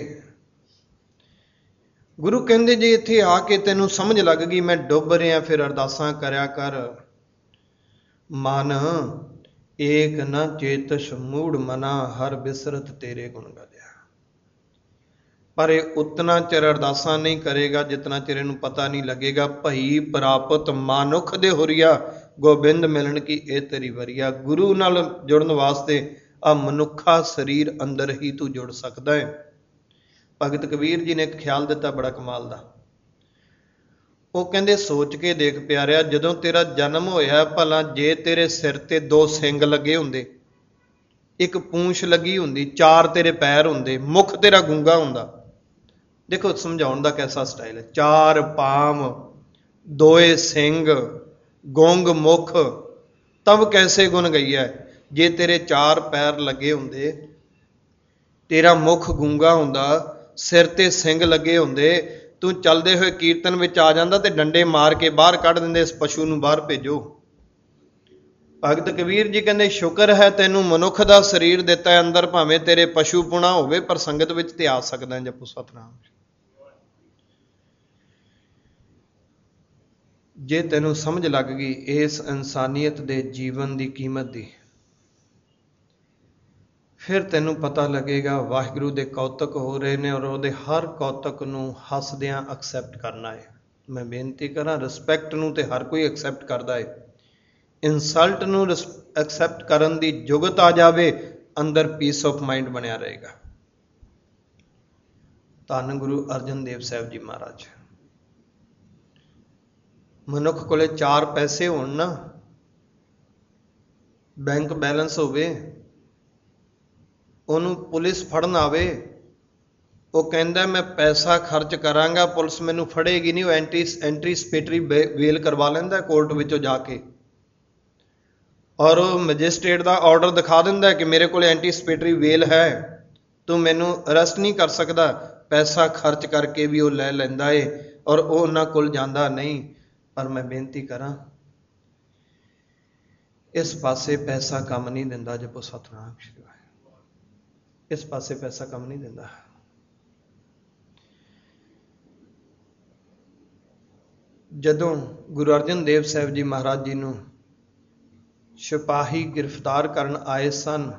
ਗੁਰੂ ਕਹਿੰਦੇ ਜੇ ਇੱਥੇ ਆ ਕੇ ਤੈਨੂੰ ਸਮਝ ਲੱਗ ਗਈ ਮੈਂ ਡੁੱਬ ਰਿਹਾ, ਫਿਰ ਅਰਦਾਸਾਂ ਕਰਿਆ ਕਰ। ਮਨ ਏਕ ਨਾ ਚੇਤਸ ਮੂੜ ਮਨਾ, ਹਰ ਬਿਸਰਤ ਤੇਰੇ ਗੁਣ ਗਾਲਿਆ। ਪਰ ਇਹ ਉਤਨਾ ਚਿਰ ਅਰਦਾਸਾਂ ਨਹੀਂ ਕਰੇਗਾ ਜਿਤਨਾ ਚਿਰ ਇਹਨੂੰ ਪਤਾ ਨਹੀਂ ਲੱਗੇਗਾ ਭਈ ਪ੍ਰਾਪਤ ਮਾਨੁਖ ਦੇ ਹੁਰੀਆ, ਗੋਬਿੰਦ ਮਿਲਣ ਕੀ ਇਹ ਤੇਰੀ ਵਰੀਆ। ਗੁਰੂ ਨਾਲ ਜੁੜਨ ਵਾਸਤੇ ਆ ਮਨੁੱਖਾ ਸਰੀਰ ਅੰਦਰ ਹੀ ਤੂੰ ਜੁੜ ਸਕਦਾ ਹੈ। ਭਗਤ ਕਬੀਰ ਜੀ ਨੇ ਇੱਕ ਖਿਆਲ ਦਿੱਤਾ ਬੜਾ ਕਮਾਲ ਦਾ। ਉਹ ਕਹਿੰਦੇ ਸੋਚ ਕੇ ਦੇਖ ਪਿਆਰਿਆ, ਜਦੋਂ ਤੇਰਾ ਜਨਮ ਹੋਇਆ, ਭਲਾ ਜੇ ਤੇਰੇ ਸਿਰ ਤੇ ਦੋ ਸਿੰਗ ਲੱਗੇ ਹੁੰਦੇ, ਇੱਕ ਪੂੰਛ ਲੱਗੀ ਹੁੰਦੀ, ਚਾਰ ਤੇਰੇ ਪੈਰ ਹੁੰਦੇ, ਮੁਖ ਤੇਰਾ ਗੂੰਗਾ ਹੁੰਦਾ। ਦੇਖੋ ਸਮਝਾਉਣ ਦਾ ਕੈਸਾ ਸਟਾਈਲ ਹੈ। ਚਾਰ ਪਾਮ, ਦੋਏ ਸਿੰਘ, ਗੁੰਗ ਮੁਖ, ਤਬ ਕੈਸੇ ਗੁਣ ਗਈ ਹੈ। ਜੇ ਤੇਰੇ ਚਾਰ ਪੈਰ ਲੱਗੇ ਹੁੰਦੇ, ਤੇਰਾ ਮੁਖ ਗੂੰਗਾ ਹੁੰਦਾ, ਸਿਰ ਤੇ ਸਿੰਘ ਲੱਗੇ ਹੁੰਦੇ, ਤੂੰ ਚੱਲਦੇ ਹੋਏ ਕੀਰਤਨ ਵਿੱਚ ਆ ਜਾਂਦਾ ਤੇ ਡੰਡੇ ਮਾਰ ਕੇ ਬਾਹਰ ਕੱਢ ਦਿੰਦੇ, ਇਸ ਪਸ਼ੂ ਨੂੰ ਬਾਹਰ ਭੇਜੋ। ਭਗਤ ਕਬੀਰ ਜੀ ਕਹਿੰਦੇ ਸ਼ੁਕਰ ਹੈ ਤੈਨੂੰ ਮਨੁੱਖ ਦਾ ਸਰੀਰ ਦਿੱਤਾ ਹੈ, ਅੰਦਰ ਭਾਵੇਂ ਤੇਰੇ ਪਸ਼ੂ ਪੁਣਾ ਹੋਵੇ ਪਰ ਸੰਗਤ ਵਿੱਚ ਤੇ ਆ ਸਕਦਾ। ਜਪੋ ਸਤਿਨਾਮ। ਜੇ ਤੈਨੂੰ ਸਮਝ ਲੱਗ ਗਈ ਇਸ ਇਨਸਾਨੀਅਤ ਦੇ ਜੀਵਨ ਦੀ ਕੀਮਤ ਦੀ, ਫਿਰ ਤੈਨੂੰ ਪਤਾ ਲੱਗੇਗਾ ਵਾਹਿਗੁਰੂ ਦੇ ਕੌਤਕ ਹੋ ਰਹੇ ਨੇ ਔਰ ਉਹਦੇ ਹਰ ਕੌਤਕ ਨੂੰ ਹੱਸਦਿਆਂ ਐਕਸੈਪਟ ਕਰਨਾ ਹੈ। ਮੈਂ ਬੇਨਤੀ ਕਰਾਂ, ਰਿਸਪੈਕਟ ਨੂੰ ਤੇ ਹਰ ਕੋਈ ਐਕਸੈਪਟ ਕਰਦਾ ਹੈ, ਇਨਸਲਟ ਨੂੰ ਐਕਸੈਪਟ ਕਰਨ ਦੀ ਜੁਗਤ ਆ ਜਾਵੇ, ਅੰਦਰ ਪੀਸ ਆਫ ਮਾਈਂਡ ਬਣਿਆ ਰਹੇਗਾ। ਧੰਨ ਗੁਰੂ ਅਰਜਨ ਦੇਵ ਸਾਹਿਬ ਜੀ ਮਹਾਰਾਜ। ਮਨੁੱਖ ਕੋਲੇ ਚਾਰ ਪੈਸੇ ਹੋਣ ਨਾ, ਬੈਂਕ ਬੈਲੈਂਸ ਹੋਵੇ, ਉਹਨੂੰ ਪੁਲਿਸ ਫੜਨ ਆਵੇ, ਉਹ ਕਹਿੰਦਾ ਮੈਂ ਪੈਸਾ ਖਰਚ ਕਰਾਂਗਾ, ਪੁਲਿਸ ਮੈਨੂੰ ਫੜੇਗੀ ਨਹੀਂ, ਉਹ ਐਂਟੀ ਐਂਟੀਸਪੇਟਰੀ ਵੇਲ ਕਰਵਾ ਲੈਂਦਾ ਕੋਰਟ ਵਿੱਚੋਂ ਜਾ ਕੇ, ਔਰ ਉਹ ਮੈਜਿਸਟ੍ਰੇਟ ਦਾ ਆਰਡਰ ਦਿਖਾ ਦਿੰਦਾ ਕਿ ਮੇਰੇ ਕੋਲ ਐਂਟੀਸਪੇਟਰੀ ਵੇਲ ਹੈ, ਤੂੰ ਮੈਨੂੰ ਅਰੈਸਟ ਨਹੀਂ ਕਰ ਸਕਦਾ। ਪੈਸਾ ਖਰਚ ਕਰਕੇ ਵੀ ਉਹ ਲੈ ਲੈਂਦਾ ਏ ਔਰ ਉਹ ਉਹਨਾਂ ਕੋਲ ਜਾਂਦਾ ਨਹੀਂ। ਪਰ ਮੈਂ ਬੇਨਤੀ ਕਰਾਂ, ਇਸ ਪਾਸੇ ਪੈਸਾ ਕੰਮ ਨਹੀਂ ਦਿੰਦਾ। ਜਪੋ ਸਤਿਨਾਮ ਸ਼੍ਰੀ ਵਾਹਿਗੁਰੂ। ਇਸ ਪਾਸੇ ਪੈਸਾ ਕੰਮ ਨਹੀਂ ਦਿੰਦਾ। ਜਦੋਂ ਗੁਰੂ ਅਰਜਨ ਦੇਵ ਸਾਹਿਬ ਜੀ ਮਹਾਰਾਜ ਜੀ ਨੂੰ ਸਿਪਾਹੀ ਗ੍ਰਿਫਤਾਰ ਕਰਨ ਆਏ ਸਨ,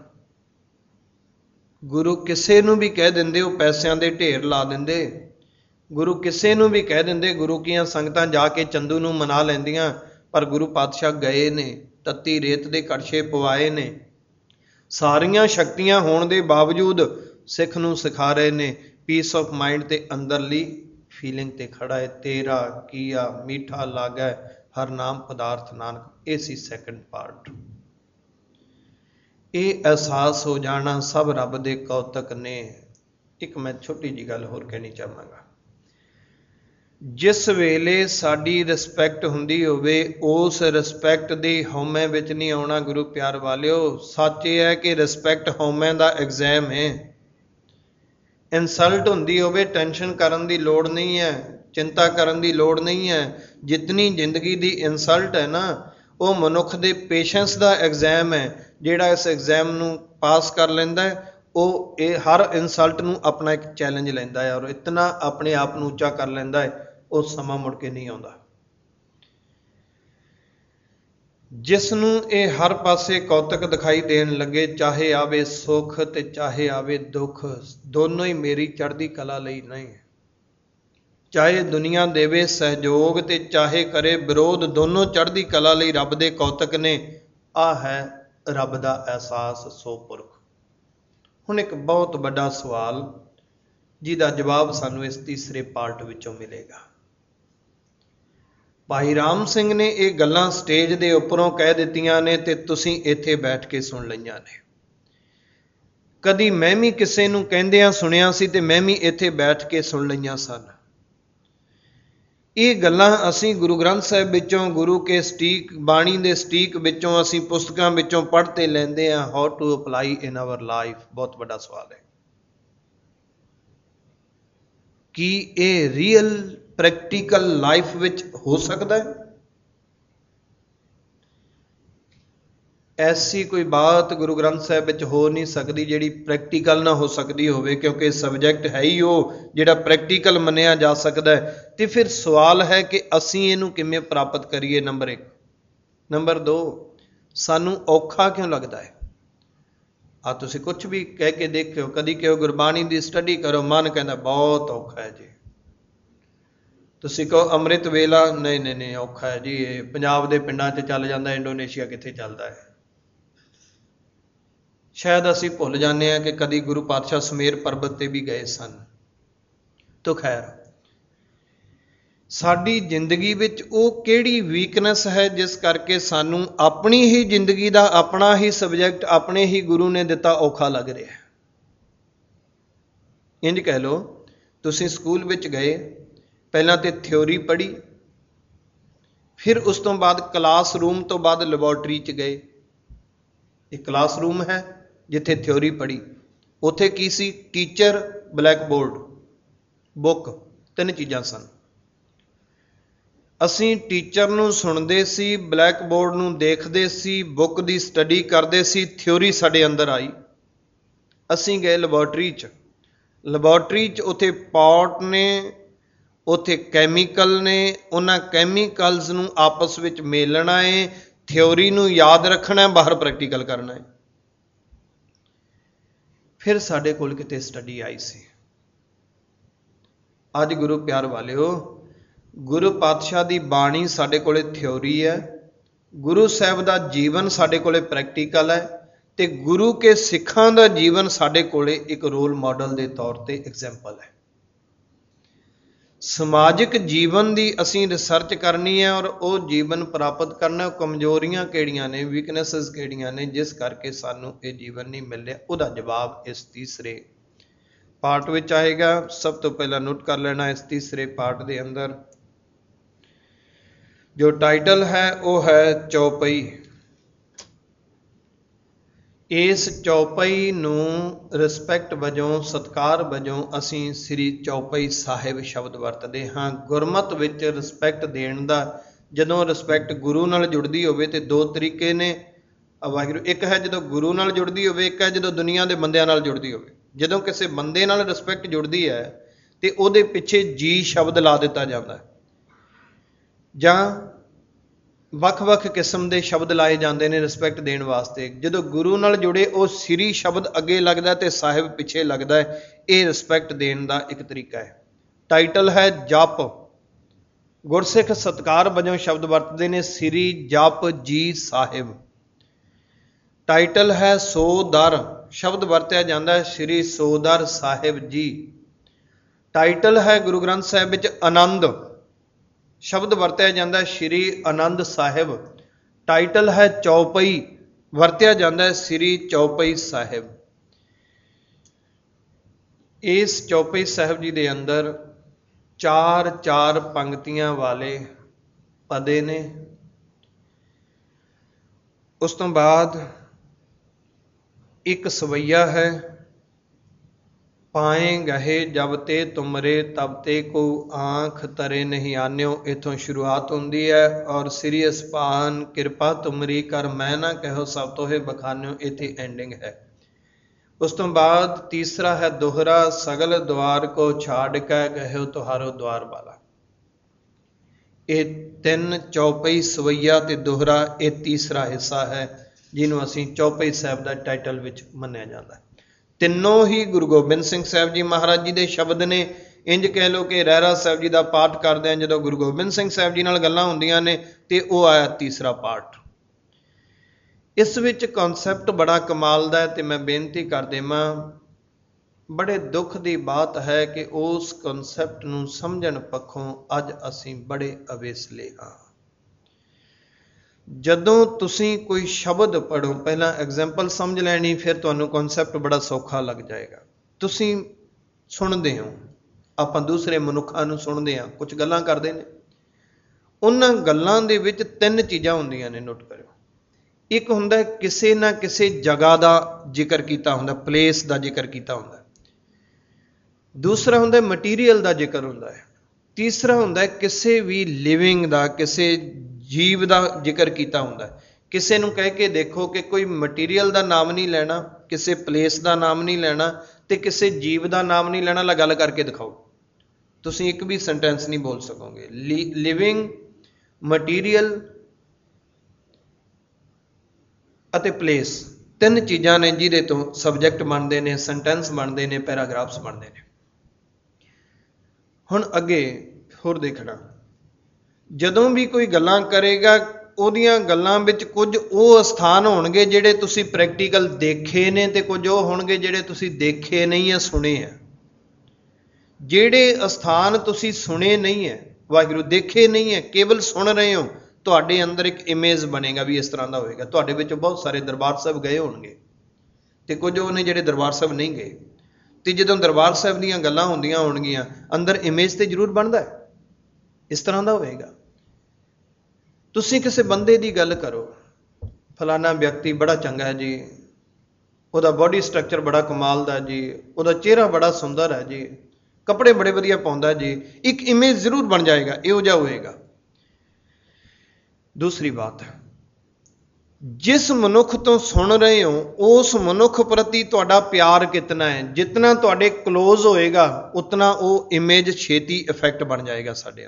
ਗੁਰੂ ਕਿਸੇ ਨੂੰ ਵੀ ਕਹਿ ਦਿੰਦੇ ਉਹ ਪੈਸਿਆਂ ਦੇ ਢੇਰ ਲਾ ਦਿੰਦੇ। ਗੁਰੂ ਕਿਸੇ ਨੂੰ ਵੀ ਕਹਿ ਦਿੰਦੇ, ਗੁਰੂ ਕੀਆਂ ਸੰਗਤਾਂ ਜਾ ਕੇ ਚੰਦੂ ਨੂੰ ਮਨਾ ਲੈਂਦੀਆਂ, ਪਰ ਗੁਰੂ ਪਾਤਸ਼ਾਹ ਗਏ ਨੇ, ਤੱਤੀ ਰੇਤ ਦੇ ਕੜਛੇ ਪਵਾਏ ਨੇ। ਸਾਰੀਆਂ ਸ਼ਕਤੀਆਂ ਹੋਣ ਦੇ ਬਾਵਜੂਦ ਸਿੱਖ ਨੂੰ ਸਿਖਾ ਰਹੇ ਨੇ ਪੀਸ ਆਫ ਮਾਈਂਡ ਤੇ ਅੰਦਰਲੀ ਫੀਲਿੰਗ ਤੇ ਖੜਾ ਹੈ। ਤੇਰਾ ਕੀਆ ਮੀਠਾ ਲਾਗੈ ਹਰ ਨਾਮ ਪਦਾਰਥ ਨਾਨਕ, ਇਹ ਸੀ ਸੈਕੰਡ ਪਾਰਟ। ਇਹ ਅਹਿਸਾਸ ਹੋ ਜਾਣਾ ਸਭ ਰੱਬ ਦੇ ਕੌਤਕ ਨੇ। ਇੱਕ ਮੈਂ ਛੋਟੀ ਜਿਹੀ ਗੱਲ ਹੋਰ ਕਹਿਣੀ ਚਾਹਾਂਗਾ। ਜਿਸ ਵੇਲੇ ਸਾਡੀ ਰਿਸਪੈਕਟ ਹੁੰਦੀ ਹੋਵੇ, ਉਸ ਰਿਸਪੈਕਟ ਦੀ ਹਉਮੈ ਵਿੱਚ ਨਹੀਂ ਆਉਣਾ। ਗੁਰੂ ਪਿਆਰ ਵਾਲਿਓ, ਸੱਚ ਇਹ ਹੈ ਕਿ ਰਿਸਪੈਕਟ ਹਉਮੈ ਦਾ ਐਗਜ਼ਾਮ ਹੈ। ਇਨਸਲਟ ਹੁੰਦੀ ਹੋਵੇ, ਟੈਨਸ਼ਨ ਕਰਨ ਦੀ ਲੋੜ ਨਹੀਂ ਹੈ, ਚਿੰਤਾ ਕਰਨ ਦੀ ਲੋੜ ਨਹੀਂ ਹੈ। ਜਿਤਨੀ ਜ਼ਿੰਦਗੀ ਦੀ ਇਨਸਲਟ ਹੈ ਨਾ, ਉਹ ਮਨੁੱਖ ਦੇ ਪੇਸ਼ੈਂਸ ਦਾ ਐਗਜ਼ਾਮ ਹੈ। ਜਿਹੜਾ ਇਸ ਐਗਜ਼ਾਮ ਨੂੰ ਪਾਸ ਕਰ ਲੈਂਦਾ ਹੈ, ਉਹ ਇਹ ਹਰ ਇਨਸਲਟ ਨੂੰ ਆਪਣਾ ਇੱਕ ਚੈਲੰਜ ਲੈਂਦਾ ਹੈ ਔਰ ਇਤਨਾ ਆਪਣੇ ਆਪ ਨੂੰ ਉੱਚਾ ਕਰ ਲੈਂਦਾ ਹੈ, ਉਹ ਸਮਾਂ ਮੁੜ ਕੇ ਨਹੀਂ ਆਉਂਦਾ। ਜਿਸ ਨੂੰ ਇਹ ਹਰ ਪਾਸੇ ਕੌਤਕ ਦਿਖਾਈ ਦੇਣ ਲੱਗੇ, ਚਾਹੇ ਆਵੇ ਸੁੱਖ ਤੇ ਚਾਹੇ ਆਵੇ ਦੁੱਖ, ਦੋਨੋਂ ਹੀ ਮੇਰੀ ਚੜ੍ਹਦੀ ਕਲਾ ਲਈ ਨਹੀਂ। ਚਾਹੇ ਦੁਨੀਆ ਦੇਵੇ ਸਹਿਯੋਗ ਤੇ ਚਾਹੇ ਕਰੇ ਵਿਰੋਧ, ਦੋਨੋਂ ਚੜ੍ਹਦੀ ਕਲਾ ਲਈ ਰੱਬ ਦੇ ਕੌਤਕ ਨੇ। ਆਹ ਹੈ ਰੱਬ ਦਾ ਅਹਿਸਾਸ ਸੋ ਪੁਰਖ। ਹੁਣ ਇੱਕ ਬਹੁਤ ਵੱਡਾ ਸਵਾਲ ਜਿਹਦਾ ਜਵਾਬ ਸਾਨੂੰ ਇਸ ਤੀਸਰੇ ਪਾਰਟ ਵਿੱਚੋਂ ਮਿਲੇਗਾ। ਭਾਈ ਰਾਮ ਸਿੰਘ ਨੇ ਇਹ ਗੱਲਾਂ ਸਟੇਜ ਦੇ ਉੱਪਰੋਂ ਕਹਿ ਦਿੱਤੀਆਂ ਨੇ ਤੇ ਤੁਸੀਂ ਇੱਥੇ ਬੈਠ ਕੇ ਸੁਣ ਲਈਆਂ ਨੇ। ਕਦੀ ਮੈਂ ਵੀ ਕਿਸੇ ਨੂੰ ਕਹਿੰਦਿਆਂ ਸੁਣਿਆ ਸੀ ਤੇ ਮੈਂ ਵੀ ਇੱਥੇ ਬੈਠ ਕੇ ਸੁਣ ਲਈਆਂ ਸਨ। ਇਹ ਗੱਲਾਂ ਅਸੀਂ ਗੁਰੂ ਗ੍ਰੰਥ ਸਾਹਿਬ ਵਿੱਚੋਂ, ਗੁਰੂ ਕੇ ਸਟੀਕ ਬਾਣੀ ਦੇ ਸਟੀਕ ਵਿੱਚੋਂ, ਅਸੀਂ ਪੁਸਤਕਾਂ ਵਿੱਚੋਂ ਪੜ੍ਹ ਤੇ ਲੈਂਦੇ ਹਾਂ। How to apply in our life, ਬਹੁਤ ਵੱਡਾ ਸਵਾਲ ਹੈ। ਕੀ ਇਹ ਰੀਅਲ ਪ੍ਰੈਕਟੀਕਲ ਲਾਈਫ ਵਿੱਚ ਹੋ ਸਕਦਾ ਹੈ? ਐਸੀ ਕੋਈ ਬਾਤ ਗੁਰੂ ਗ੍ਰੰਥ ਸਾਹਿਬ ਵਿੱਚ ਹੋ ਨਹੀਂ ਸਕਦੀ ਜਿਹੜੀ ਪ੍ਰੈਕਟੀਕਲ ਨਾ ਹੋ ਸਕਦੀ ਹੋਵੇ, ਕਿਉਂਕਿ ਸਬਜੈਕਟ ਹੈ ਹੀ ਉਹ ਜਿਹੜਾ ਪ੍ਰੈਕਟੀਕਲ ਮੰਨਿਆ ਜਾ ਸਕਦਾ ਹੈ। ਤੇ ਫਿਰ ਸਵਾਲ ਹੈ ਕਿ ਅਸੀਂ ਇਹਨੂੰ ਕਿਵੇਂ ਪ੍ਰਾਪਤ ਕਰੀਏ, ਨੰਬਰ ਇੱਕ। ਨੰਬਰ ਦੋ, ਸਾਨੂੰ ਔਖਾ ਕਿਉਂ ਲੱਗਦਾ ਹੈ? ਆ ਤੁਸੀਂ ਕੁਛ ਵੀ ਕਹਿ ਕੇ ਦੇਖਿਓ, ਕਦੀ ਕਿਉਂ ਗੁਰਬਾਣੀ ਦੀ ਸਟੱਡੀ ਕਰੋ, ਮਨ ਕਹਿੰਦਾ ਬਹੁਤ ਔਖਾ ਹੈ ਜੀ। ਤੁਸੀਂ ਕਹੋ ਅੰਮ੍ਰਿਤ ਵੇਲਾ, ਨਹੀਂ ਨਹੀਂ ਨਹੀਂ ਔਖਾ ਹੈ ਜੀ, ਇਹ ਪੰਜਾਬ ਦੇ ਪਿੰਡਾਂ 'ਚ ਚੱਲ ਜਾਂਦਾ, ਇੰਡੋਨੇਸ਼ੀਆ ਕਿੱਥੇ ਚੱਲਦਾ ਹੈ। ਸ਼ਾਇਦ ਅਸੀਂ ਭੁੱਲ ਜਾਂਦੇ ਹਾਂ ਕਿ ਕਦੀ ਗੁਰੂ ਪਾਤਸ਼ਾਹ ਸੁਮੇਰ ਪਰਬਤ ਤੇ ਵੀ ਗਏ ਸਨ। ਤੋ ਖੈਰ, ਸਾਡੀ ਜ਼ਿੰਦਗੀ ਵਿੱਚ ਉਹ ਕਿਹੜੀ ਵੀਕਨੈਸ ਹੈ ਜਿਸ ਕਰਕੇ ਸਾਨੂੰ ਆਪਣੀ ਹੀ ਜ਼ਿੰਦਗੀ ਦਾ ਆਪਣਾ ਹੀ ਸਬਜੈਕਟ ਆਪਣੇ ਹੀ ਗੁਰੂ ਨੇ ਦਿੱਤਾ ਔਖਾ ਲੱਗ ਰਿਹਾ? ਇੰਝ ਕਹਿ ਲਓ, ਤੁਸੀਂ ਸਕੂਲ ਵਿੱਚ ਗਏ, ਪਹਿਲਾਂ ਤੇ ਥਿਉਰੀ ਪੜ੍ਹੀ, ਫਿਰ ਉਸ ਤੋਂ ਬਾਅਦ ਕਲਾਸਰੂਮ ਤੋਂ ਬਾਅਦ ਲੈਬੋਰਟਰੀ 'ਚ ਗਏ। ਇਹ ਕਲਾਸਰੂਮ ਹੈ ਜਿੱਥੇ ਥਿਉਰੀ ਪੜ੍ਹੀ। ਉੱਥੇ ਕੀ ਸੀ? ਟੀਚਰ, ਬਲੈਕ ਬੋਰਡ, ਬੁੱਕ, ਤਿੰਨ ਚੀਜ਼ਾਂ ਸਨ। ਅਸੀਂ ਟੀਚਰ ਨੂੰ ਸੁਣਦੇ ਸੀ, ਬਲੈਕ ਬੋਰਡ ਨੂੰ ਦੇਖਦੇ ਸੀ, ਬੁੱਕ ਦੀ ਸਟੱਡੀ ਕਰਦੇ ਸੀ, ਥਿਉਰੀ ਸਾਡੇ ਅੰਦਰ ਆਈ। ਅਸੀਂ ਗਏ ਲੈਬੋਰਟਰੀ 'ਚ। ਲੈਬੋਰਟਰੀ 'ਚ ਉੱਥੇ ਪੌਟ ਨੇ, ਉੱਥੇ ਕੈਮੀਕਲ ਨੇ, ਉਹਨਾਂ ਕੈਮੀਕਲਸ ਨੂੰ ਆਪਸ ਵਿੱਚ ਮੇਲਣਾ ਹੈ, ਥਿਉਰੀ ਨੂੰ ਯਾਦ ਰੱਖਣਾ, ਬਾਹਰ ਪ੍ਰੈਕਟੀਕਲ ਕਰਨਾ ਹੈ। ਫਿਰ ਸਾਡੇ ਕੋਲ ਕਿਤੇ ਸਟੱਡੀ ਆਈ ਸੀ। ਅੱਜ ਗੁਰੂ ਪਿਆਰ ਵਾਲਿਓ, ਗੁਰੂ ਪਾਤਸ਼ਾਹ ਦੀ ਬਾਣੀ ਸਾਡੇ ਕੋਲੇ ਥਿਉਰੀ ਹੈ, ਗੁਰੂ ਸਾਹਿਬ ਦਾ ਜੀਵਨ ਸਾਡੇ ਕੋਲੇ ਪ੍ਰੈਕਟੀਕਲ ਹੈ, ਤੇ ਗੁਰੂ ਕੇ ਸਿੱਖਾਂ ਦਾ ਜੀਵਨ ਸਾਡੇ ਕੋਲੇ ਇੱਕ ਰੋਲ ਮਾਡਲ ਦੇ ਤੌਰ ਤੇ ਐਗਜ਼ੈਂਪਲ ਹੈ। ਸਮਾਜਿਕ ਜੀਵਨ ਦੀ ਅਸੀਂ ਰਿਸਰਚ ਕਰਨੀ ਹੈ ਔਰ ਉਹ ਜੀਵਨ ਪ੍ਰਾਪਤ ਕਰਨਾ। ਕਮਜ਼ੋਰੀਆਂ ਕਿਹੜੀਆਂ ਨੇ, ਵੀਕਨੈਸਿਸ ਕਿਹੜੀਆਂ ਨੇ ਜਿਸ ਕਰਕੇ ਸਾਨੂੰ ਇਹ ਜੀਵਨ ਨਹੀਂ ਮਿਲ ਰਿਹਾ, ਉਹਦਾ ਜਵਾਬ ਇਸ ਤੀਸਰੇ ਪਾਰਟ ਵਿੱਚ ਆਏਗਾ। ਸਭ ਤੋਂ ਪਹਿਲਾਂ ਨੋਟ ਕਰ ਲੈਣਾ, ਇਸ ਤੀਸਰੇ ਪਾਰਟ ਦੇ ਅੰਦਰ ਜੋ ਟਾਈਟਲ ਹੈ ਉਹ ਹੈ ਚੌਪਈ। ਇਸ ਚੌਪਈ ਨੂੰ ਰਿਸਪੈਕਟ ਵਜੋਂ, ਸਤਿਕਾਰ ਵਜੋਂ ਅਸੀਂ ਸ੍ਰੀ ਚੌਪਈ ਸਾਹਿਬ ਸ਼ਬਦ ਵਰਤਦੇ ਹਾਂ। ਗੁਰਮਤ ਵਿੱਚ ਰਿਸਪੈਕਟ ਦੇਣ ਦਾ, ਜਦੋਂ ਰਿਸਪੈਕਟ ਗੁਰੂ ਨਾਲ ਜੁੜਦੀ ਹੋਵੇ ਤੇ ਦੋ ਤਰੀਕੇ ਨੇ ਵਾਹਿਗੁਰੂ। ਇੱਕ ਹੈ ਜਦੋਂ ਗੁਰੂ ਨਾਲ ਜੁੜਦੀ ਹੋਵੇ, ਇੱਕ ਹੈ ਜਦੋਂ ਦੁਨੀਆ ਦੇ ਬੰਦਿਆਂ ਨਾਲ ਜੁੜਦੀ ਹੋਵੇ। ਜਦੋਂ ਕਿਸੇ ਬੰਦੇ ਨਾਲ ਰਿਸਪੈਕਟ ਜੁੜਦੀ ਹੈ ਤੇ ਉਹਦੇ ਪਿੱਛੇ ਜੀ ਸ਼ਬਦ ਲਾ ਦਿੱਤਾ ਜਾਂਦਾ ਹੈ, ਜਾਂ ਵੱਖ-ਵੱਖ ਕਿਸਮ ਦੇ ਸ਼ਬਦ ਲਾਏ ਜਾਂਦੇ ਨੇ ਰਿਸਪੈਕਟ ਦੇਣ ਵਾਸਤੇ। ਜਦੋਂ ਗੁਰੂ ਨਾਲ ਜੁੜੇ, ਉਹ ਸ੍ਰੀ ਸ਼ਬਦ ਅੱਗੇ ਲੱਗਦਾ ਤੇ ਸਾਹਿਬ ਪਿੱਛੇ ਲੱਗਦਾ ਹੈ। ਇਹ ਰਿਸਪੈਕਟ ਦੇਣ ਦਾ ਇੱਕ ਤਰੀਕਾ ਹੈ। ਟਾਈਟਲ ਹੈ ਜਪ। ਗੁਰਸਿੱਖ ਸਤਿਕਾਰ ਵਜੋਂ ਸ਼ਬਦ ਵਰਤਦੇ ਨੇ, ਸ੍ਰੀ ਜਪ ਜੀ ਸਾਹਿਬ। ਟਾਈਟਲ ਹੈ ਸੋਦਰ, ਸ਼ਬਦ ਵਰਤਿਆ ਜਾਂਦਾ ਹੈ ਸ੍ਰੀ ਸੋਦਰ ਸਾਹਿਬ ਜੀ। ਟਾਈਟਲ ਹੈ ਗੁਰੂ ਗ੍ਰੰਥ ਸਾਹਿਬ ਵਿੱਚ ਆਨੰਦ, ਸ਼ਬਦ ਵਰਤਿਆ ਜਾਂਦਾ ਸ੍ਰੀ ਆਨੰਦ ਸਾਹਿਬ। ਟਾਈਟਲ ਹੈ ਚੌਪਈ, ਵਰਤਿਆ ਜਾਂਦਾ ਹੈ ਸ੍ਰੀ ਚੌਪਈ ਸਾਹਿਬ। ਇਸ ਚੌਪਈ ਸਾਹਿਬ ਜੀ ਦੇ ਅੰਦਰ ਚਾਰ ਚਾਰ ਪੰਕਤੀਆਂ ਵਾਲੇ ਪਦੇ ਨੇ। ਉਸ ਤੋਂ ਬਾਅਦ ਇੱਕ ਸਵਈਆ ਹੈ, ਪਾਏ ਗਹੇ ਜਬ ਤੇ ਤੁਮਰੇ ਤਬ ਤੇ ਕੋ ਆਂਖ ਤਰੇ ਨਹੀਂ ਆਨਿਓ, ਇੱਥੋਂ ਸ਼ੁਰੂਆਤ ਹੁੰਦੀ ਹੈ। ਔਰ ਸ੍ਰੀ ਅਸਪਾਨ ਕਿਰਪਾ ਤੁਮਰੀ ਕਰ ਮੈਂ ਨਾ ਕਹਿਓ ਸਭ ਤੋਹੇ ਬਖਾਨਿਓ, ਇੱਥੇ ਐਂਡਿੰਗ ਹੈ। ਉਸ ਤੋਂ ਬਾਅਦ ਤੀਸਰਾ ਹੈ ਦੋਹਰਾ, ਸਗਲ ਦੁਆਰ ਕੋ ਛਾੜ ਕੇ ਕਹਿਓ ਤੁਹਾਰੋ ਦੁਆਰ ਵਾਲਾ। ਇਹ ਤਿੰਨ, ਚੌਪਈ, ਸਵਈਆ ਤੇ ਦੋਹਰਾ, ਇਹ ਤੀਸਰਾ ਹਿੱਸਾ ਹੈ ਜਿਹਨੂੰ ਅਸੀਂ ਚੌਪਈ ਸਾਹਿਬ ਦਾ ਟਾਈਟਲ ਵਿੱਚ ਮੰਨਿਆ ਜਾਂਦਾ ਹੈ। ਤਿੰਨੋਂ ਹੀ ਗੁਰੂ ਗੋਬਿੰਦ ਸਿੰਘ ਸਾਹਿਬ ਜੀ ਮਹਾਰਾਜ ਜੀ ਦੇ ਸ਼ਬਦ ਨੇ। ਇੰਝ ਕਹਿ ਲਓ ਕਿ ਰਹਿਰਾਸ ਸਾਹਿਬ ਜੀ ਦਾ ਪਾਠ ਕਰਦੇ ਹਾਂ, ਜਦੋਂ ਗੁਰੂ ਗੋਬਿੰਦ ਸਿੰਘ ਸਾਹਿਬ ਜੀ ਨਾਲ ਗੱਲਾਂ ਹੁੰਦੀਆਂ ਨੇ ਤੇ ਉਹ ਆਇਆ ਤੀਸਰਾ ਪਾਠ। ਇਸ ਵਿੱਚ ਕਨਸੈਪਟ ਬੜਾ ਕਮਾਲ ਦਾ ਹੈ ਤੇ ਮੈਂ ਬੇਨਤੀ ਕਰ ਦੇਵਾਂ, ਬੜੇ ਦੁੱਖ ਦੀ ਬਾਤ ਹੈ ਕਿ ਉਸ ਕਨਸੈਪਟ ਨੂੰ ਸਮਝਣ ਪੱਖੋਂ ਅੱਜ ਅਸੀਂ ਬੜੇ ਅਵੇਸਲੇ ਹਾਂ। ਜਦੋਂ ਤੁਸੀਂ ਕੋਈ ਸ਼ਬਦ ਪੜ੍ਹੋ, ਪਹਿਲਾਂ ਐਗਜ਼ਾਮਪਲ ਸਮਝ ਲੈਣੀ, ਫਿਰ ਤੁਹਾਨੂੰ ਕਨਸੈਪਟ ਬੜਾ ਸੌਖਾ ਲੱਗ ਜਾਏਗਾ। ਤੁਸੀਂ ਸੁਣਦੇ ਹੋ, ਆਪਾਂ ਦੂਸਰੇ ਮਨੁੱਖਾਂ ਨੂੰ ਸੁਣਦੇ ਹਾਂ, ਕੁਝ ਗੱਲਾਂ ਕਰਦੇ ਨੇ, ਉਹਨਾਂ ਗੱਲਾਂ ਦੇ ਵਿੱਚ ਤਿੰਨ ਚੀਜ਼ਾਂ ਹੁੰਦੀਆਂ ਨੇ, ਨੋਟ ਕਰਿਓ। ਇੱਕ ਹੁੰਦਾ ਕਿਸੇ ਨਾ ਕਿਸੇ ਜਗ੍ਹਾ ਦਾ ਜ਼ਿਕਰ ਕੀਤਾ ਹੁੰਦਾ, ਪਲੇਸ ਦਾ ਜ਼ਿਕਰ ਕੀਤਾ ਹੁੰਦਾ। ਦੂਸਰਾ ਹੁੰਦਾ ਮਟੀਰੀਅਲ ਦਾ ਜ਼ਿਕਰ ਹੁੰਦਾ ਹੈ। ਤੀਸਰਾ ਹੁੰਦਾ ਕਿਸੇ ਵੀ ਲਿਵਿੰਗ ਦਾ, ਕਿਸੇ ਜੀਵ ਦਾ ਜ਼ਿਕਰ ਕੀਤਾ ਹੁੰਦਾ। ਕਿਸੇ ਨੂੰ ਕਹਿ ਕੇ ਦੇਖੋ ਕਿ ਕੋਈ ਮਟੀਰੀਅਲ ਦਾ ਨਾਮ ਨਹੀਂ ਲੈਣਾ, ਕਿਸੇ ਪਲੇਸ ਦਾ ਨਾਮ ਨਹੀਂ ਲੈਣਾ ਤੇ ਕਿਸੇ ਜੀਵ ਦਾ ਨਾਮ ਨਹੀਂ ਲੈਣਾ, ਲਾ ਗੱਲ ਕਰਕੇ ਦਿਖਾਓ। ਤੁਸੀਂ ਇੱਕ ਵੀ ਸੈਂਟੈਂਸ ਨਹੀਂ ਬੋਲ ਸਕੋਗੇ। ਲਿਵਿੰਗ, ਮਟੀਰੀਅਲ ਅਤੇ ਪਲੇਸ, ਤਿੰਨ ਚੀਜ਼ਾਂ ਨੇ ਜਿਹਦੇ ਤੋਂ ਸਬਜੈਕਟ ਬਣਦੇ ਨੇ, ਸੈਂਟੈਂਸ ਬਣਦੇ ਨੇ, ਪੈਰਾਗ੍ਰਾਫਸ ਬਣਦੇ ਨੇ। ਹੁਣ ਅੱਗੇ ਹੋਰ ਦੇਖਣਾ, ਜਦੋਂ ਵੀ ਕੋਈ ਗੱਲਾਂ ਕਰੇਗਾ ਉਹਦੀਆਂ ਗੱਲਾਂ ਵਿੱਚ ਕੁਝ ਉਹ ਸਥਾਨ ਹੋਣਗੇ ਜਿਹੜੇ ਤੁਸੀਂ ਪ੍ਰੈਕਟੀਕਲ ਦੇਖੇ ਨੇ ਤੇ ਕੁਝ ਉਹ ਹੋਣਗੇ ਜਿਹੜੇ ਤੁਸੀਂ ਦੇਖੇ ਨਹੀਂ ਆ, ਸੁਣੇ ਆ। ਜਿਹੜੇ ਸਥਾਨ ਤੁਸੀਂ ਸੁਣੇ ਨਹੀਂ ਹੈ, ਵਾਹਿਗੁਰੂ ਦੇਖੇ ਨਹੀਂ ਹੈ, ਕੇਵਲ ਸੁਣ ਰਹੇ ਹੋ, ਤੁਹਾਡੇ ਅੰਦਰ ਇੱਕ ਇਮੇਜ ਬਣੇਗਾ ਵੀ ਇਸ ਤਰ੍ਹਾਂ ਦਾ ਹੋਏਗਾ। ਤੁਹਾਡੇ ਵਿੱਚੋਂ ਬਹੁਤ ਸਾਰੇ ਦਰਬਾਰ ਸਾਹਿਬ ਗਏ ਹੋਣਗੇ ਤੇ ਕੁਝ ਉਹ ਨੇ ਜਿਹੜੇ ਦਰਬਾਰ ਸਾਹਿਬ ਨਹੀਂ ਗਏ, ਤੇ ਜਦੋਂ ਦਰਬਾਰ ਸਾਹਿਬ ਦੀਆਂ ਗੱਲਾਂ ਹੁੰਦੀਆਂ ਹੋਣਗੀਆਂ ਅੰਦਰ ਇਮੇਜ ਤੇ ਜ਼ਰੂਰ ਬਣਦਾ, ਇਸ ਤਰ੍ਹਾਂ ਦਾ ਹੋਏਗਾ। ਤੁਸੀਂ ਕਿਸੇ ਬੰਦੇ ਦੀ ਗੱਲ ਕਰੋ, ਫਲਾਣਾ ਵਿਅਕਤੀ ਬੜਾ ਚੰਗਾ ਹੈ ਜੀ, ਉਹਦਾ ਬੋਡੀ ਸਟਰਕਚਰ ਬੜਾ ਕਮਾਲ ਦਾ ਜੀ, ਉਹਦਾ ਚਿਹਰਾ ਬੜਾ ਸੁੰਦਰ ਹੈ ਜੀ, ਕੱਪੜੇ ਬੜੇ ਵਧੀਆ ਪਾਉਂਦਾ ਜੀ, ਇੱਕ ਇਮੇਜ ਜ਼ਰੂਰ ਬਣ ਜਾਏਗਾ, ਇਹੋ ਜਿਹਾ ਹੋਏਗਾ। ਦੂਸਰੀ ਬਾਤ, ਜਿਸ ਮਨੁੱਖ ਤੋਂ ਸੁਣ ਰਹੇ ਹੋ ਉਸ ਮਨੁੱਖ ਪ੍ਰਤੀ ਤੁਹਾਡਾ ਪਿਆਰ ਕਿਤਨਾ ਹੈ। ਜਿਤਨਾ ਤੁਹਾਡੇ ਕਲੋਜ਼ ਹੋਏਗਾ ਉਤਨਾ ਉਹ ਇਮੇਜ ਛੇਤੀ ਇਫੈਕਟ ਬਣ ਜਾਏਗਾ ਸਾਡੇ।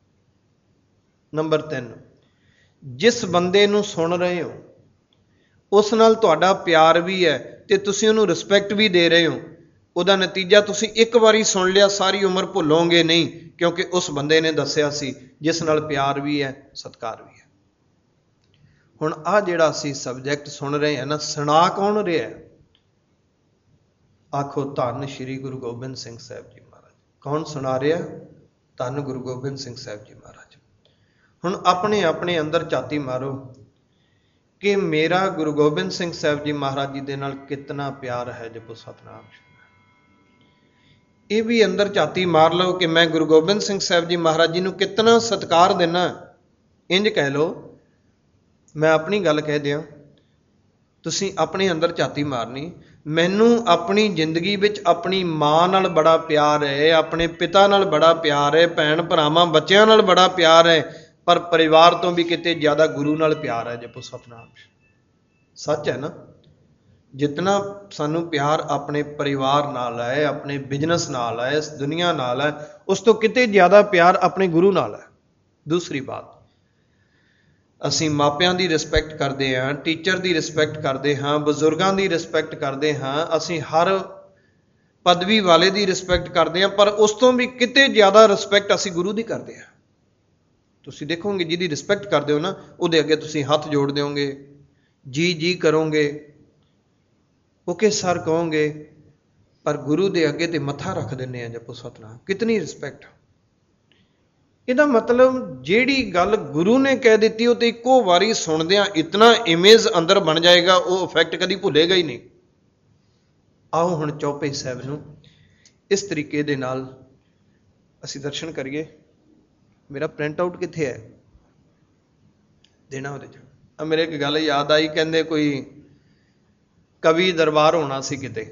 ਨੰਬਰ ਤਿੰਨ, ਜਿਸ ਬੰਦੇ ਨੂੰ ਸੁਣ ਰਹੇ ਹੋ ਉਸ ਨਾਲ ਤੁਹਾਡਾ ਪਿਆਰ ਵੀ ਹੈ ਤੇ ਤੁਸੀਂ ਉਹਨੂੰ ਰਿਸਪੈਕਟ ਵੀ ਦੇ ਰਹੇ ਹੋ। ਉਹਦਾ ਨਤੀਜਾ ਤੁਸੀਂ ਇੱਕ ਵਾਰੀ ਸੁਣ ਲਿਆ, ਸਾਰੀ ਉਮਰ ਭੁੱਲੋਗੇ ਨਹੀਂ, ਕਿਉਂਕਿ ਉਸ ਬੰਦੇ ਨੇ ਦੱਸਿਆ ਸੀ ਜਿਸ ਨਾਲ ਪਿਆਰ ਵੀ ਹੈ, ਸਤਿਕਾਰ ਵੀ ਹੈ। ਹੁਣ ਆਹ ਜਿਹੜਾ ਅਸੀਂ ਸਬਜੈਕਟ ਸੁਣ ਰਹੇ ਹਾਂ ਨਾ, ਸੁਣਾ ਕੌਣ ਰਿਹਾ? ਆਖੋ ਧੰਨ ਸ਼੍ਰੀ ਗੁਰੂ ਗੋਬਿੰਦ ਸਿੰਘ ਸਾਹਿਬ ਜੀ ਮਹਾਰਾਜ। ਕੌਣ ਸੁਣਾ ਰਿਹਾ? ਧੰਨ ਗੁਰੂ ਗੋਬਿੰਦ ਸਿੰਘ ਸਾਹਿਬ ਜੀ ਮਹਾਰਾਜ। ਹੁਣ ਆਪਣੇ ਆਪਣੇ ਅੰਦਰ ਝਾਤੀ ਮਾਰੋ ਕਿ ਮੇਰਾ ਗੁਰੂ ਗੋਬਿੰਦ ਸਿੰਘ ਸਾਹਿਬ ਜੀ ਮਹਾਰਾਜ ਜੀ ਦੇ ਨਾਲ ਕਿਤਨਾ ਪਿਆਰ ਹੈ। ਜਪੋ ਸਤਿਨਾਮ। ਇਹ ਵੀ ਅੰਦਰ ਝਾਤੀ ਮਾਰ ਲਓ ਕਿ ਮੈਂ ਗੁਰੂ ਗੋਬਿੰਦ ਸਿੰਘ ਸਾਹਿਬ ਜੀ ਮਹਾਰਾਜ ਜੀ ਨੂੰ ਕਿਤਨਾ ਸਤਿਕਾਰ ਦਿੰਦਾ। ਇੰਜ ਕਹਿ ਲਓ, ਮੈਂ ਆਪਣੀ ਗੱਲ ਕਹਿ ਦਿਆਂ, ਤੁਸੀਂ ਆਪਣੇ ਅੰਦਰ ਝਾਤੀ ਮਾਰਨੀ, ਮੈਨੂੰ ਆਪਣੀ ਜ਼ਿੰਦਗੀ ਵਿੱਚ ਆਪਣੀ ਮਾਂ ਨਾਲ ਬੜਾ ਪਿਆਰ ਹੈ, ਆਪਣੇ ਪਿਤਾ ਨਾਲ ਬੜਾ ਪਿਆਰ ਹੈ, ਭੈਣ ਭਰਾਵਾਂ ਬੱਚਿਆਂ ਨਾਲ ਬੜਾ ਪਿਆਰ ਹੈ, ਪਰ ਪਰਿਵਾਰ ਤੋਂ ਵੀ ਕਿਤੇ ਜ਼ਿਆਦਾ ਗੁਰੂ ਨਾਲ ਪਿਆਰ ਹੈ। ਜਪੋ ਸਤਿਨਾਮ। ਸੱਚ ਹੈ ਨਾ? ਜਿਤਨਾ ਸਾਨੂੰ ਪਿਆਰ ਆਪਣੇ ਪਰਿਵਾਰ ਨਾਲ ਹੈ, ਆਪਣੇ ਬਿਜ਼ਨਸ ਨਾਲ ਹੈ, ਇਸ ਦੁਨੀਆ ਨਾਲ ਹੈ, ਉਸ ਤੋਂ ਕਿਤੇ ਜ਼ਿਆਦਾ ਪਿਆਰ ਆਪਣੇ ਗੁਰੂ ਨਾਲ ਹੈ। ਦੂਸਰੀ ਬਾਤ, ਅਸੀਂ ਮਾਪਿਆਂ ਦੀ ਰਿਸਪੈਕਟ ਕਰਦੇ ਹਾਂ, ਟੀਚਰ ਦੀ ਰਿਸਪੈਕਟ ਕਰਦੇ ਹਾਂ, ਬਜ਼ੁਰਗਾਂ ਦੀ ਰਿਸਪੈਕਟ ਕਰਦੇ ਹਾਂ, ਅਸੀਂ ਹਰ ਪਦਵੀ ਵਾਲੇ ਦੀ ਰਿਸਪੈਕਟ ਕਰਦੇ ਹਾਂ, ਪਰ ਉਸ ਤੋਂ ਵੀ ਕਿਤੇ ਜ਼ਿਆਦਾ ਰਿਸਪੈਕਟ ਅਸੀਂ ਗੁਰੂ ਦੀ ਕਰਦੇ ਹਾਂ। ਤੁਸੀਂ ਦੇਖੋਗੇ ਜਿਹਦੀ ਰਿਸਪੈਕਟ ਕਰਦੇ ਹੋ ਨਾ, ਉਹਦੇ ਅੱਗੇ ਤੁਸੀਂ ਹੱਥ ਜੋੜ ਦਿਓਗੇ, ਜੀ ਜੀ ਕਰੋਗੇ, ਓਕੇ ਸਰ ਕਹੋਗੇ, ਪਰ ਗੁਰੂ ਦੇ ਅੱਗੇ ਤੇ ਮੱਥਾ ਰੱਖ ਦਿੰਦੇ ਆ। ਜਪੋ ਸਤਿਨਾਮ। ਕਿਤਨੀ ਰਿਸਪੈਕਟ। ਇਹਦਾ ਮਤਲਬ ਜਿਹੜੀ ਗੱਲ ਗੁਰੂ ਨੇ ਕਹਿ ਦਿੱਤੀ ਉਹ ਤੇ ਇੱਕੋ ਵਾਰੀ ਸੁਣਦਿਆਂ ਇਤਨਾ ਇਮੇਜ ਅੰਦਰ ਬਣ ਜਾਏਗਾ, ਉਹ ਇਫੈਕਟ ਕਦੀ ਭੁੱਲੇਗਾ ਹੀ ਨਹੀਂ। ਆਓ ਹੁਣ ਚੌਪਈ ਸਾਹਿਬ ਨੂੰ ਇਸ ਤਰੀਕੇ ਦੇ ਨਾਲ ਅਸੀਂ ਦਰਸ਼ਨ ਕਰੀਏ। ਮੇਰਾ ਪ੍ਰਿੰਟ ਆਊਟ ਕਿੱਥੇ ਹੈ? ਦੇਣਾ ਉਹਦੇ 'ਚ। ਆ ਮੇਰੇ ਇੱਕ ਗੱਲ ਯਾਦ ਆਈ, ਕਹਿੰਦੇ ਕੋਈ ਕਵੀ ਦਰਬਾਰ ਹੋਣਾ ਸੀ ਕਿਤੇ,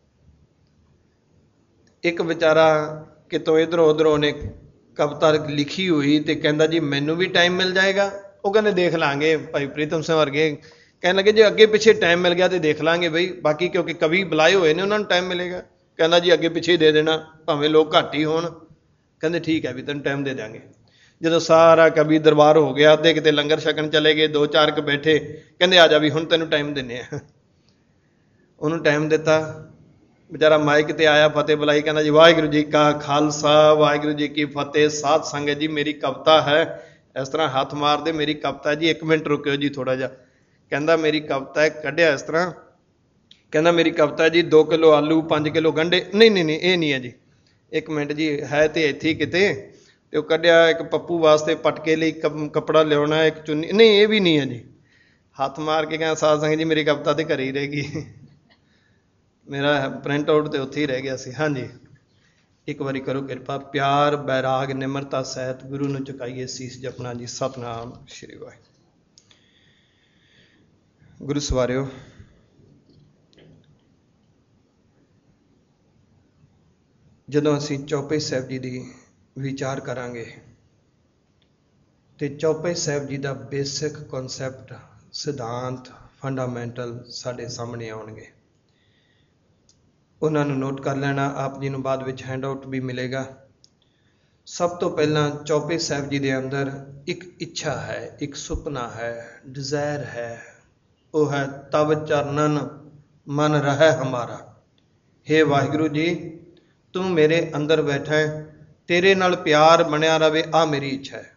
ਇੱਕ ਵਿਚਾਰਾ ਕਿਤੋਂ ਇੱਧਰੋਂ ਉੱਧਰੋਂ ਨੇ ਕਵਿਤਾ ਲਿਖੀ ਹੋਈ ਤੇ ਕਹਿੰਦਾ ਜੀ ਮੈਨੂੰ ਵੀ ਟਾਈਮ ਮਿਲ ਜਾਏਗਾ। ਉਹ ਕਹਿੰਦੇ ਦੇਖ ਲਾਂਗੇ। ਭਾਈ ਪ੍ਰੀਤਮ ਸਿੰਘ ਵਰਗੇ ਕਹਿਣ ਲੱਗੇ ਜੇ ਅੱਗੇ ਪਿੱਛੇ ਟਾਈਮ ਮਿਲ ਗਿਆ ਤੇ ਦੇਖ ਲਾਂਗੇ ਬਈ, ਬਾਕੀ ਕਿਉਂਕਿ ਕਵੀ ਬੁਲਾਏ ਹੋਏ ਨੇ ਉਹਨਾਂ ਨੂੰ ਟਾਈਮ ਮਿਲੇਗਾ। ਕਹਿੰਦਾ ਜੀ ਅੱਗੇ ਪਿੱਛੇ ਦੇ ਦੇਣਾ, ਭਾਵੇਂ ਲੋਕ ਘੱਟ ਹੀ ਹੋਣ। ਕਹਿੰਦੇ ਠੀਕ ਹੈ ਵੀ ਤੈਨੂੰ ਟਾਈਮ ਦੇ ਦਿਆਂਗੇ। ਜਦੋਂ ਸਾਰਾ ਕਵੀ ਦਰਬਾਰ ਹੋ ਗਿਆ ਤੇ ਕਿਤੇ ਲੰਗਰ ਛਕਣ ਚਲੇ ਗਏ, ਦੋ ਚਾਰ ਕੁ ਬੈਠੇ, ਕਹਿੰਦੇ ਆ ਜਾ ਵੀ ਹੁਣ ਤੈਨੂੰ ਟਾਈਮ ਦਿੰਦੇ ਆ। ਉਹਨੂੰ ਟਾਈਮ ਦਿੱਤਾ, ਵਿਚਾਰਾ ਮਾਈਕ ਤੇ ਆਇਆ, ਫਤਿਹ ਬੁਲਾਈ, ਕਹਿੰਦਾ ਜੀ ਵਾਹਿਗੁਰੂ ਜੀ ਕਾ ਖਾਲਸਾ ਵਾਹਿਗੁਰੂ ਜੀ ਕੀ ਫਤਿਹ। ਸਾਧ ਸੰਗਤ ਜੀ ਮੇਰੀ ਕਵਿਤਾ ਹੈ, ਇਸ ਤਰ੍ਹਾਂ ਹੱਥ ਮਾਰਦੇ, ਮੇਰੀ ਕਵਿਤਾ ਜੀ, ਇੱਕ ਮਿੰਟ ਰੁਕਿਓ ਜੀ ਥੋੜਾ ਜਿਹਾ। ਕਹਿੰਦਾ ਮੇਰੀ ਕਵਿਤਾ ਹੈ, ਕੱਢਿਆ ਇਸ ਤਰ੍ਹਾਂ, ਕਹਿੰਦਾ ਮੇਰੀ ਕਵਿਤਾ ਜੀ ਦੋ ਕਿਲੋ ਆਲੂ, ਪੰਜ ਕਿਲੋ ਗੰਢੇ। ਨਹੀਂ ਨਹੀਂ ਨਹੀਂ ਇਹ ਨਹੀਂ ਹੈ ਜੀ, ਇੱਕ ਮਿੰਟ ਜੀ, ਹੈ ਤੇ ਇੱਥੇ ਕਿਤੇ। ਤੇ ਉਹ ਕੱਢਿਆ ਇੱਕ ਪੱਪੂ ਵਾਸਤੇ ਪਟਕੇ ਲਈ ਕੱਪੜਾ ਲਿਆਉਣਾ, ਇੱਕ ਚੁੰਨੀ। ਨਹੀਂ ਇਹ ਵੀ ਨਹੀਂ ਹੈ ਜੀ। ਹੱਥ ਮਾਰ ਕੇ ਕਹਿੰਦਾ ਸਾਧ ਸੰਗਤ ਜੀ ਮੇਰੀ ਕਵਿਤਾ ਤੇ ਘਰੇ ਹੀ ਰਹੇਗੀ। ਮੇਰਾ ਪ੍ਰਿੰਟ ਆਊਟ ਤੇ ਉੱਥੇ ਹੀ ਰਹਿ ਗਿਆ ਸੀ। ਹਾਂਜੀ एक बारी करो किरपा। प्यार बैराग निमरता सहित गुरु नूं चुकाइए सीस जपना जी। सतनाम श्री वाहिगुरू। गुरु सवारियो, जदों असीं चौपाई साहिब जी दी विचार करांगे ते चौपाई साहिब जी दा बेसिक कॉन्सैप्ट, सिद्धांत, फंडामेंटल साडे सामने आउणगे। उन्हां नूं नोट कर लेना, आप जी नूं बाद विच हैंड आउट भी मिलेगा। सब तो पहला चौपाई साहिब जी दे अंदर एक इच्छा है, एक सुपना है, डिजायर है। वो है तब चरणन मन रहे हमारा। हे वाहिगुरू जी, तू मेरे अंदर बैठा है, तेरे नाल प्यार बनिया रहे, आ मेरी इच्छा है।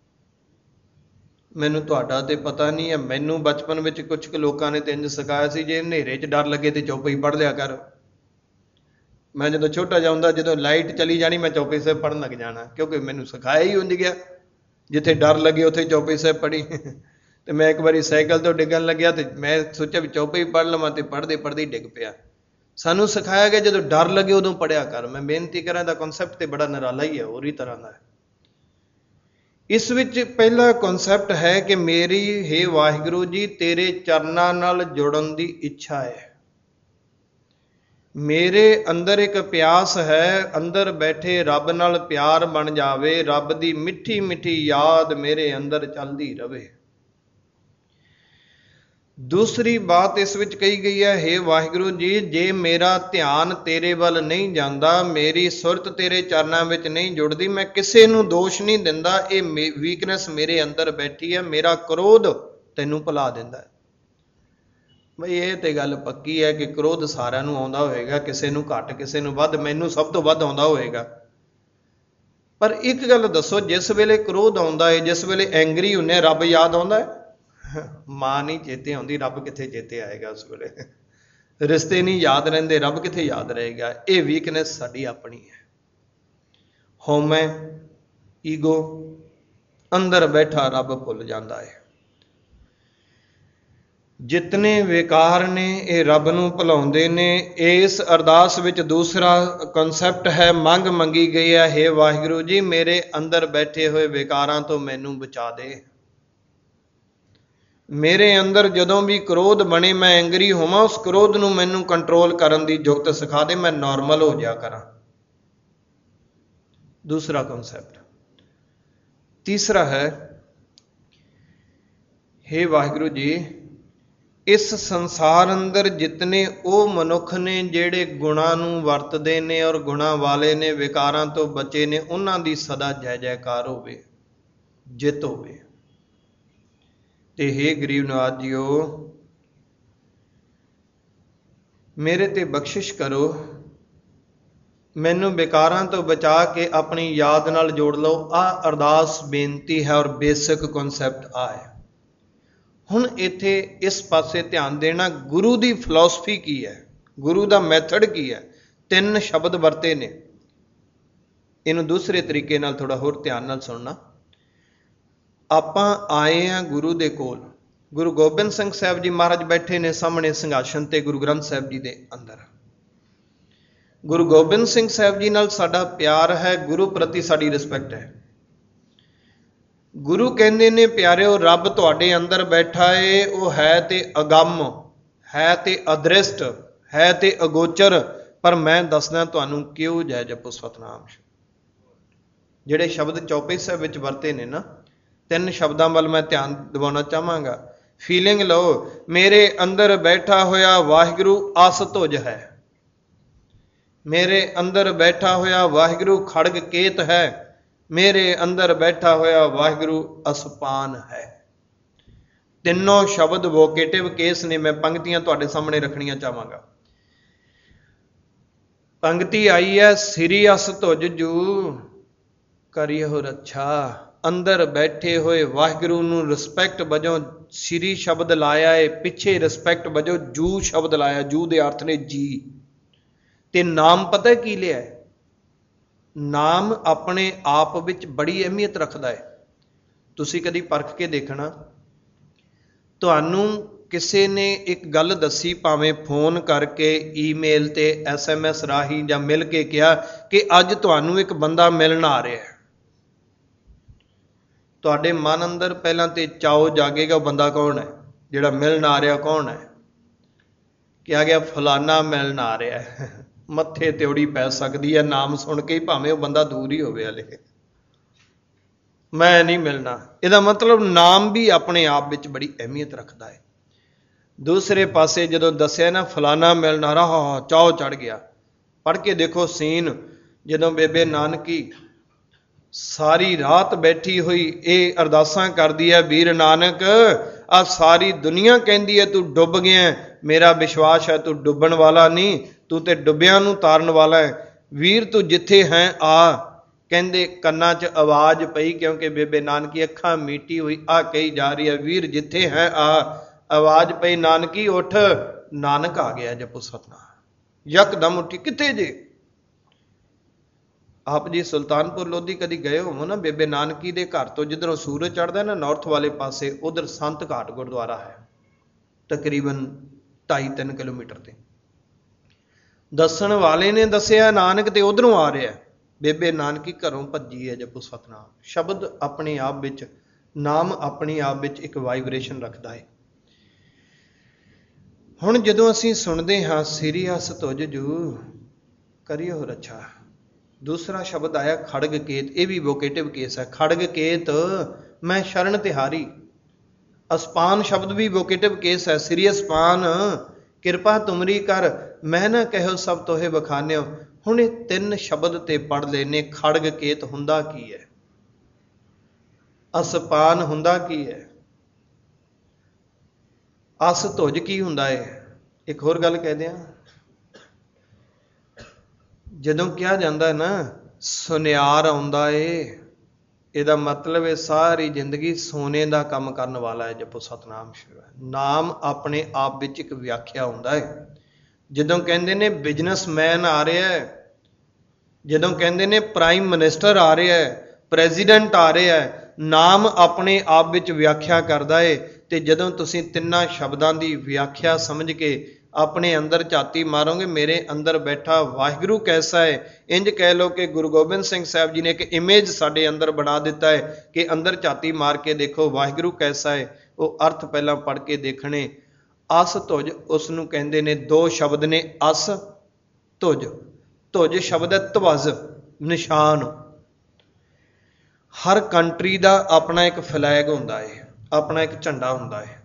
मैनू तुहाडा ते पता नहीं है, मैनू बचपन में कुछ लोगों ने तो इंज सिखाया सी, जे हनेरे च डर लगे तो चौपाई पढ़ लिया कर। मैं जो छोटा जिहा हुंदा, जो लाइट चली जानी मैं चौपाई साहिब पढ़न लग जाना, क्योंकि मैनू सिखाया ही उंज गया, जिथे डर लगे उत्थे चौपाई साहिब पढ़ी। तो मैं एक बारी साइकिल तो डिगन लग्या तो मैं सोचा भी चौपाई पढ़ लवां, तो पढ़ते पढ़ते डिग पिया। सानू सिखाया गया जो डर लगे उदों पढ़िया कर। मैं बेनती करा दा कॉन्सैप्ट तो बड़ा निराला ही है, होर ही तरह का है। इस विच पहला कॉन्सैप्ट है कि मेरी हे वाहिगुरू जी तेरे चरनां नाल जुड़न दी इच्छा है। मेरे अंदर एक प्यास है, अंदर बैठे रब नाल प्यार बन जावे, रब दी मिठी मिठी याद मेरे अंदर चलदी रवे। दूसरी बात इस विच कही गई है, हे वाहिगुरू जी जे मेरा ध्यान तेरे वल नहीं जाता, मेरी सुरत तेरे चरनां विच नहीं जुड़दी, मैं किसे नूं दोष नहीं दिंदा, ये वीकनेस मेरे अंदर बैठी है, मेरा क्रोध तैनूं भुला दिंदा है। बई ये तो गल पक्की है कि क्रोध सारिआं नूं आउंदा होएगा, किसे नूं घट किसे नूं वध, मैनूं सब तो वध आउंदा होएगा। पर एक गल दसो, जिस वेले क्रोध आउंदा है, जिस वेले एंगरी हुंदे रब याद आउंदा है? मां नहीं चेते आउंदी, रब कित्थे चेते आएगा उस वेले। रिश्ते नहीं याद रहिंदे, रब कित्थे याद रहेगा। ये वीकनेस साडी अपनी है। हौमै, ईगो, अंदर बैठा रब भुल जाता है। जितने विकार ने ये रब नूं भुलाउंदे ने। इस अरदास विच दूसरा कॉन्सैप्ट है, मंग मंगी गई है, हे वाहिगुरू जी मेरे अंदर बैठे हुए विकारां तो मैनूं बचा दे। मेरे अंदर जदों भी क्रोध बने, मैं एंगरी होवां, उस क्रोध नूं मैनूं कंट्रोल करन दी जुगत सिखा दे, मैं नॉर्मल हो जाया करा। दूसरा कॉन्सैप्ट। तीसरा है, हे वाहिगुरू जी इस संसार अंदर जितने वो मनुख ने जेड़े गुणां नूं वरतदे ने और गुणां वाले ने, विकारां तो बचे ने, उन्हां दी सदा जय जयकार होवे, जित होवे। ते हे गरीब नवाज जीओ मेरे ते बख्शिश करो, मैनू विकारां तो बचा के अपनी याद नाल जोड़ लो। आ अरदास बेनती है और बेसिक कॉन्सैप्ट आ है। हुण इत्थे इस पासे ध्यान देना, गुरु दी फिलॉसफी की है, गुरु दा मैथड की है। तीन शब्द वरते ने, इनू दूसरे तरीके नाल थोड़ा होर ध्यान नाल सुनना। आपां आए हैं गुरु दे कोल। गुरु गोबिंद सिंह साहब जी महाराज बैठे ने सामने संघासन ते गुरु ग्रंथ साहब जी दे अंदर। गुरु गोबिंद सिंह साहब जी नाल साडा प्यार है, गुरु प्रति साडी रिस्पैक्ट है। गुरु कहंदे ने प्यारिओ रब तुहाडे अंदर बैठा है, वो है ते अगम, है ते अदृष्ट, है ते अगोचर, पर मैं दसदा तुहानूं क्यों जय जपो सतनाम। जिहड़े शब्द चौपाई साहिब विच वरते ने ना, तीन शब्दों वाल मैं ध्यान दिवाना चाहांगा। फीलिंग लो, मेरे अंदर बैठा होया वाहिगुरू असतुज है, मेरे अंदर बैठा होया वाहिगुरू खड़ग केत है, मेरे अंदर बैठा होया वाहिगुरू असपान है। तीनों शब्द वोकेटिव केस ने। मैं पंक्तियां तुहाडे सामने रखनियां चाहांगा। पंक्ति आई है, सिरी अस तुज जू करियो रक्षा। अंदर बैठे हुए वाहिगुरू नूं रिस्पैक्ट वजों सिरी शब्द लाया है, पिछे रिस्पैक्ट वजों जू शब्द लाया। जू दे अर्थ ने जी। ते नाम पता की लिया है? नाम अपने आप विच बड़ी अहमियत रखता है। तुसी कदी परख के देखना, तुहानूं ਕਿਸੇ ਨੇ ਇੱਕ ਗੱਲ ਦੱਸੀ, ਭਾਵੇਂ ਫੋਨ ਕਰਕੇ, ਈਮੇਲ ਤੇ, ਐਸ ਐਮ ਐਸ ਰਾਹੀਂ ਜਾਂ ਮਿਲ ਕੇ ਕਿਹਾ ਕਿ ਅੱਜ ਤੁਹਾਨੂੰ ਇੱਕ ਬੰਦਾ ਮਿਲਣ ਆ ਰਿਹਾ ਹੈ, ਤੁਹਾਡੇ ਮਨ ਅੰਦਰ ਪਹਿਲਾਂ ਤੇ ਚਾਓ ਜਾਗੇਗਾ, ਉਹ ਬੰਦਾ ਕੌਣ ਹੈ, ਜਿਹੜਾ ਮਿਲਣ ਆ ਰਿਹਾ ਕੌਣ ਹੈ? ਕਿਹਾ ਗਿਆ ਫਲਾਨਾ ਮਿਲਣ ਆ ਰਿਹਾ ਹੈ। ਮੱਥੇ ਤਿਉੜੀ ਪੈ ਸਕਦੀ ਹੈ ਨਾਮ ਸੁਣ ਕੇ ਹੀ, ਭਾਵੇਂ ਉਹ ਬੰਦਾ ਦੂਰ ਹੀ ਹੋਵੇ ਹਲੇ। ਮੈਂ ਨਹੀਂ ਮਿਲਣਾ, ਇਹਦਾ ਮਤਲਬ ਨਾਮ ਵੀ ਆਪਣੇ ਆਪ ਵਿੱਚ ਬੜੀ ਅਹਿਮੀਅਤ ਰੱਖਦਾ ਹੈ। ਦੂਸਰੇ ਪਾਸੇ ਜਦੋਂ ਦੱਸਿਆ ਨਾ ਫਲਾਨਾ ਮਿਲਣ ਆ ਰਿਹਾ, ਚਾਓ ਚੜ ਗਿਆ। ਪੜ੍ਹ ਕੇ ਦੇਖੋ ਸੀਨ, ਜਦੋਂ ਬੇਬੇ ਨਾਨਕੀ ਸਾਰੀ ਰਾਤ ਬੈਠੀ ਹੋਈ ਇਹ ਅਰਦਾਸਾਂ ਕਰਦੀ ਹੈ, ਵੀਰ ਨਾਨਕ ਆ ਸਾਰੀ ਦੁਨੀਆ ਕਹਿੰਦੀ ਹੈ ਤੂੰ ਡੁੱਬ ਗਿਆ, ਮੇਰਾ ਵਿਸ਼ਵਾਸ ਹੈ ਤੂੰ ਡੁੱਬਣ ਵਾਲਾ ਨਹੀਂ, ਤੂੰ ਤੇ ਡੁੱਬਿਆਂ ਨੂੰ ਤਾਰਨ ਵਾਲਾ ਹੈ, ਵੀਰ ਤੂੰ ਜਿੱਥੇ ਹੈ ਆ। ਕਹਿੰਦੇ ਕੰਨਾਂ 'ਚ ਆਵਾਜ਼ ਪਈ, ਕਿਉਂਕਿ ਬੇਬੇ ਨਾਨਕੀ ਅੱਖਾਂ ਮੀਟੀ ਹੋਈ ਆ ਕਹੀ ਜਾ ਰਹੀ ਹੈ, ਵੀਰ ਜਿੱਥੇ ਹੈ ਆ। ਆਵਾਜ਼ ਪਈ, ਨਾਨਕੀ ਉੱਠ, ਨਾਨਕ ਆ ਗਿਆ, ਜਪੋ ਸਤਨਾਮ। ਯਕਦਮ ਉੱਠੀ, ਕਿੱਥੇ ਜੇ? ਆਪ ਜੀ ਸੁਲਤਾਨਪੁਰ ਲੋਧੀ ਕਦੀ ਗਏ ਹੋਵੋ ਨਾ, ਬੇਬੇ ਨਾਨਕੀ ਦੇ ਘਰ ਤੋਂ ਜਿੱਧਰੋਂ ਸੂਰਜ ਚੜ੍ਹਦਾ ਨਾ ਨਾਰਥ ਵਾਲੇ ਪਾਸੇ, ਉਧਰ ਸੰਤ ਘਾਟ ਗੁਰਦੁਆਰਾ ਹੈ, ਤਕਰੀਬਨ ਢਾਈ ਤਿੰਨ ਕਿਲੋਮੀਟਰ ਤੇ। ਦੱਸਣ ਵਾਲੇ ਨੇ ਦੱਸਿਆ ਨਾਨਕ ਤੇ ਉਧਰੋਂ ਆ ਰਿਹਾ, ਬੇਬੇ ਨਾਨਕੀ ਘਰੋਂ ਭੱਜੀ ਹੈ, ਜਪੋ ਸਤਨਾਮ। ਸ਼ਬਦ ਆਪਣੇ ਆਪ ਵਿੱਚ, ਨਾਮ ਆਪਣੇ ਆਪ ਵਿੱਚ ਇੱਕ ਵਾਈਬ੍ਰੇਸ਼ਨ ਰੱਖਦਾ ਹੈ। ਹੁਣ ਜਦੋਂ ਅਸੀਂ ਸੁਣਦੇ ਹਾਂ ਸ੍ਰੀ ਅਸ ਤੁਜ ਜੂ ਕਰਿਓ ਰੱਛਾ, ਦੂਸਰਾ ਸ਼ਬਦ ਆਇਆ ਖੜਗ ਕੇਤ, ਇਹ ਵੀ ਵੋਕੇਟਿਵ ਕੇਸ ਹੈ। ਖੜਗ ਕੇਤ ਮੈਂ ਸ਼ਰਨ ਤਿਹਾਰੀ। ਅਸਪਾਨ ਸ਼ਬਦ ਵੀ ਵੋਕੇਟਿਵ ਕੇਸ ਹੈ। ਸ੍ਰੀ ਅਸਪਾਨ ਕਿਰਪਾ ਤੁਮਰੀ ਕਰ, ਮੈਂ ਨਾ ਕਹਿਓ ਸਭ ਤੋਹੇ ਬਖਾਨਿਓ। ਹੁਣ ਇਹ ਤਿੰਨ ਸ਼ਬਦ ਤੇ ਪੜ੍ਹ ਲੈਨੇ। ਖੜਗ ਕੇਤ ਹੁੰਦਾ ਕੀ ਹੈ, ਅਸਪਾਨ ਹੁੰਦਾ ਕੀ ਹੈ, ਅਸ ਧੁਜ ਕੀ ਹੁੰਦਾ ਹੈ? ਇੱਕ ਹੋਰ ਗੱਲ ਕਹਿ ਦਿਆਂ, ਜਦੋਂ ਕਿਹਾ ਜਾਂਦਾ ਨਾ ਸੁਨਿਆਰ ਆਉਂਦਾ ਏ, ਇਹਦਾ ਮਤਲਬ ਹੈ ਸਾਰੀ ਜ਼ਿੰਦਗੀ ਸੋਨੇ ਦਾ ਕੰਮ ਕਰਨ ਵਾਲਾ ਹੈ। ਜਪੋ ਸਤਨਾਮ ਸ਼ਿਵਾ। ਨਾਮ ਆਪਣੇ ਆਪ ਵਿੱਚ ਇੱਕ ਵਿਆਖਿਆ ਹੁੰਦਾ ਹੈ। ਜਦੋਂ ਕਹਿੰਦੇ ਨੇ ਬਿਜ਼ਨਸਮੈਨ ਆ ਰਿਹਾ ਹੈ, ਜਦੋਂ ਕਹਿੰਦੇ ਨੇ ਪ੍ਰਾਈਮ ਮਿਨਿਸਟਰ ਆ ਰਿਹਾ ਹੈ, ਪ੍ਰੈਜ਼ੀਡੈਂਟ ਆ ਰਿਹਾ ਹੈ, ਨਾਮ ਆਪਣੇ ਆਪ ਵਿੱਚ ਵਿਆਖਿਆ ਕਰਦਾ ਹੈ। ਤੇ ਜਦੋਂ ਤੁਸੀਂ ਤਿੰਨਾਂ ਸ਼ਬਦਾਂ ਦੀ ਵਿਆਖਿਆ ਸਮਝ ਕੇ ਆਪਣੇ ਅੰਦਰ ਝਾਤੀ ਮਾਰੋਗੇ, ਮੇਰੇ ਅੰਦਰ ਬੈਠਾ ਵਾਹਿਗੁਰੂ ਕੈਸਾ ਹੈ, ਇੰਜ ਕਹਿ ਲਓ ਕਿ ਗੁਰੂ ਗੋਬਿੰਦ ਸਿੰਘ ਸਾਹਿਬ ਜੀ ਨੇ ਇੱਕ ਇਮੇਜ ਸਾਡੇ ਅੰਦਰ ਬਣਾ ਦਿੱਤਾ ਹੈ ਕਿ ਅੰਦਰ ਝਾਤੀ ਮਾਰ ਕੇ ਦੇਖੋ ਵਾਹਿਗੁਰੂ ਕੈਸਾ ਹੈ। ਉਹ ਅਰਥ ਪਹਿਲਾਂ ਪੜ੍ਹ ਕੇ ਦੇਖਣੇ। ਅਸ ਧੁਜ ਉਸ ਨੂੰ ਕਹਿੰਦੇ ਨੇ, ਦੋ ਸ਼ਬਦ ਨੇ ਅਸ ਧੁਜ। ਧੁਜ ਸ਼ਬਦ ਹੈ ਧਵਜ, ਨਿਸ਼ਾਨ। ਹਰ ਕੰਟਰੀ ਦਾ ਆਪਣਾ ਇੱਕ ਫਲੈਗ ਹੁੰਦਾ ਹੈ, ਆਪਣਾ ਇੱਕ ਝੰਡਾ ਹੁੰਦਾ ਹੈ।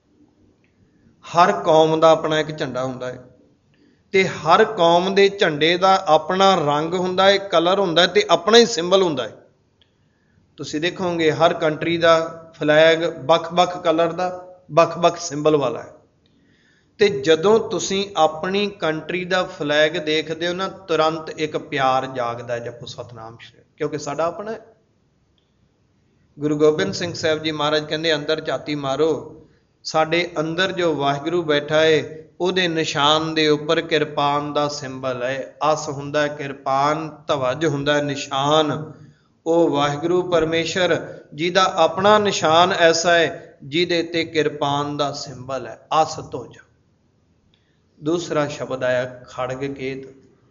ਹਰ ਕੌਮ ਦਾ ਆਪਣਾ ਇੱਕ ਝੰਡਾ ਹੁੰਦਾ ਹੈ, ਤੇ ਹਰ ਕੌਮ ਦੇ ਝੰਡੇ ਦਾ ਆਪਣਾ ਰੰਗ ਹੁੰਦਾ ਹੈ, ਕਲਰ ਹੁੰਦਾ ਹੈ, ਤੇ ਆਪਣਾ ਹੀ ਸਿੰਬਲ ਹੁੰਦਾ ਹੈ। ਤੁਸੀਂ ਦੇਖੋਗੇ ਹਰ ਕੰਟਰੀ ਦਾ ਫਲੈਗ ਵੱਖ-ਵੱਖ ਕਲਰ ਦਾ, ਵੱਖ-ਵੱਖ ਸਿੰਬਲ ਵਾਲਾ ਹੈ। ਤੇ ਜਦੋਂ ਤੁਸੀਂ ਆਪਣੀ ਕੰਟਰੀ ਦਾ ਫਲੈਗ ਦੇਖਦੇ ਹੋ ਨਾ, ਤੁਰੰਤ ਇੱਕ ਪਿਆਰ ਜਾਗਦਾ ਹੈ। ਜਪੋ ਸਤਨਾਮ ਸ਼੍ਰੀ, ਕਿਉਂਕਿ ਸਾਡਾ ਆਪਣਾ ਹੈ। ਗੁਰੂ ਗੋਬਿੰਦ ਸਿੰਘ ਸਾਹਿਬ ਜੀ ਮਹਾਰਾਜ ਕਹਿੰਦੇ ਅੰਦਰ ਝਾਤੀ ਮਾਰੋ, ਸਾਡੇ ਅੰਦਰ ਜੋ ਵਾਹਿਗੁਰੂ ਬੈਠਾ ਹੈ ਉਹਦੇ ਨਿਸ਼ਾਨ ਦੇ ਉੱਪਰ ਕਿਰਪਾਨ ਦਾ ਸਿੰਬਲ ਹੈ। ਅਸ ਹੁੰਦਾ ਕਿਰਪਾਨ, ਧਵਜ ਹੁੰਦਾ ਨਿਸ਼ਾਨ। ਉਹ ਵਾਹਿਗੁਰੂ ਪਰਮੇਸ਼ਰ ਜਿਹਦਾ ਆਪਣਾ ਨਿਸ਼ਾਨ ਐਸਾ ਹੈ ਜਿਹਦੇ ਤੇ ਕਿਰਪਾਨ ਦਾ ਸਿੰਬਲ ਹੈ, ਅਸ ਧੁਜ। ਦੂਸਰਾ ਸ਼ਬਦ ਆਇਆ ਖੜਗ ਕੇਤ।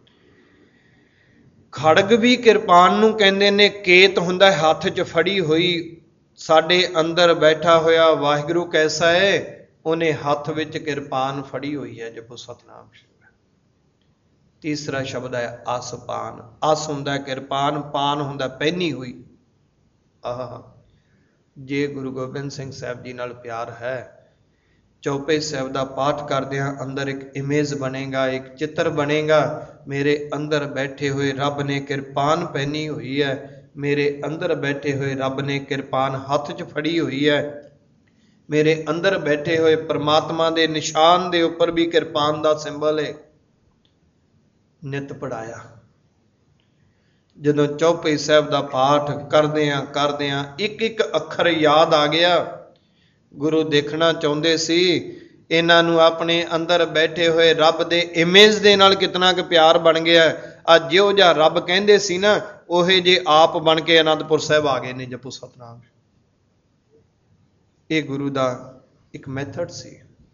ਖੜਗ ਵੀ ਕਿਰਪਾਨ ਨੂੰ ਕਹਿੰਦੇ ਨੇ, ਕੇਤ ਹੁੰਦਾ ਹੱਥ 'ਚ ਫੜੀ ਹੋਈ। ਸਾਡੇ ਅੰਦਰ ਬੈਠਾ ਹੋਇਆ ਵਾਹਿਗੁਰੂ ਕੈਸਾ ਹੈ, ਉਹਨੇ ਹੱਥ ਵਿੱਚ ਕਿਰਪਾਨ ਫੜੀ ਹੋਈ ਹੈ। ਜਪੋ ਸਤਨਾਮ ਸ਼ਿਵਾ। ਤੀਸਰਾ ਸ਼ਬਦ ਹੈ ਅਸਪਾਨ। ਅਸ ਹੁੰਦਾ ਕਿਰਪਾਨ, ਪਾਨ ਹੁੰਦਾ ਪਹਿਨੀ ਹੋਈ। ਆਹ ਜੇ ਗੁਰੂ ਗੋਬਿੰਦ ਸਿੰਘ ਸਾਹਿਬ ਜੀ ਨਾਲ ਪਿਆਰ ਹੈ, ਚੌਪਈ ਸਾਹਿਬ ਦਾ ਪਾਠ ਕਰਦਿਆਂ ਅੰਦਰ ਇੱਕ ਇਮੇਜ ਬਣੇਗਾ, ਇੱਕ ਚਿੱਤਰ ਬਣੇਗਾ। ਮੇਰੇ ਅੰਦਰ ਬੈਠੇ ਹੋਏ ਰੱਬ ਨੇ ਕਿਰਪਾਨ ਪਹਿਨੀ ਹੋਈ ਹੈ, ਮੇਰੇ ਅੰਦਰ ਬੈਠੇ ਹੋਏ ਰੱਬ ਨੇ ਕਿਰਪਾਨ ਹੱਥ 'ਚ ਫੜੀ ਹੋਈ ਹੈ, ਮੇਰੇ ਅੰਦਰ ਬੈਠੇ ਹੋਏ ਪ੍ਰਮਾਤਮਾ ਦੇ ਨਿਸ਼ਾਨ ਦੇ ਉੱਪਰ ਵੀ ਕਿਰਪਾਨ ਦਾ ਸਿੰਬਲ ਹੈ। ਨਿਤ ਪੜਾਇਆ। ਜਦੋਂ ਚੌਪਈ ਸਾਹਿਬ ਦਾ ਪਾਠ ਕਰਦਿਆਂ ਕਰਦਿਆਂ ਇੱਕ ਇੱਕ ਅੱਖਰ ਯਾਦ ਆ ਗਿਆ। ਗੁਰੂ ਦੇਖਣਾ ਚਾਹੁੰਦੇ ਸੀ ਇਹਨਾਂ ਨੂੰ ਆਪਣੇ ਅੰਦਰ ਬੈਠੇ ਹੋਏ ਰੱਬ ਦੇ ਇਮੇਜ ਦੇ ਨਾਲ ਕਿਤਨਾ ਕੁ ਪਿਆਰ ਬਣ ਗਿਆ। ਅੱਜ ਜਿਹੋ ਜਿਹਾ ਰੱਬ ਕਹਿੰਦੇ ਸੀ ਨਾ, ਉਹੇ ਜੇ ਆਪ ਬਣ ਕੇ ਅਨੰਦਪੁਰ ਸਾਹਿਬ ਆ ਗਏ ਨੇ। ਜਪੋ ਸਤਨਾਮ। ਇਹ ਗੁਰੂ ਦਾ ਇੱਕ ਮੈਥਡ ਸੀ।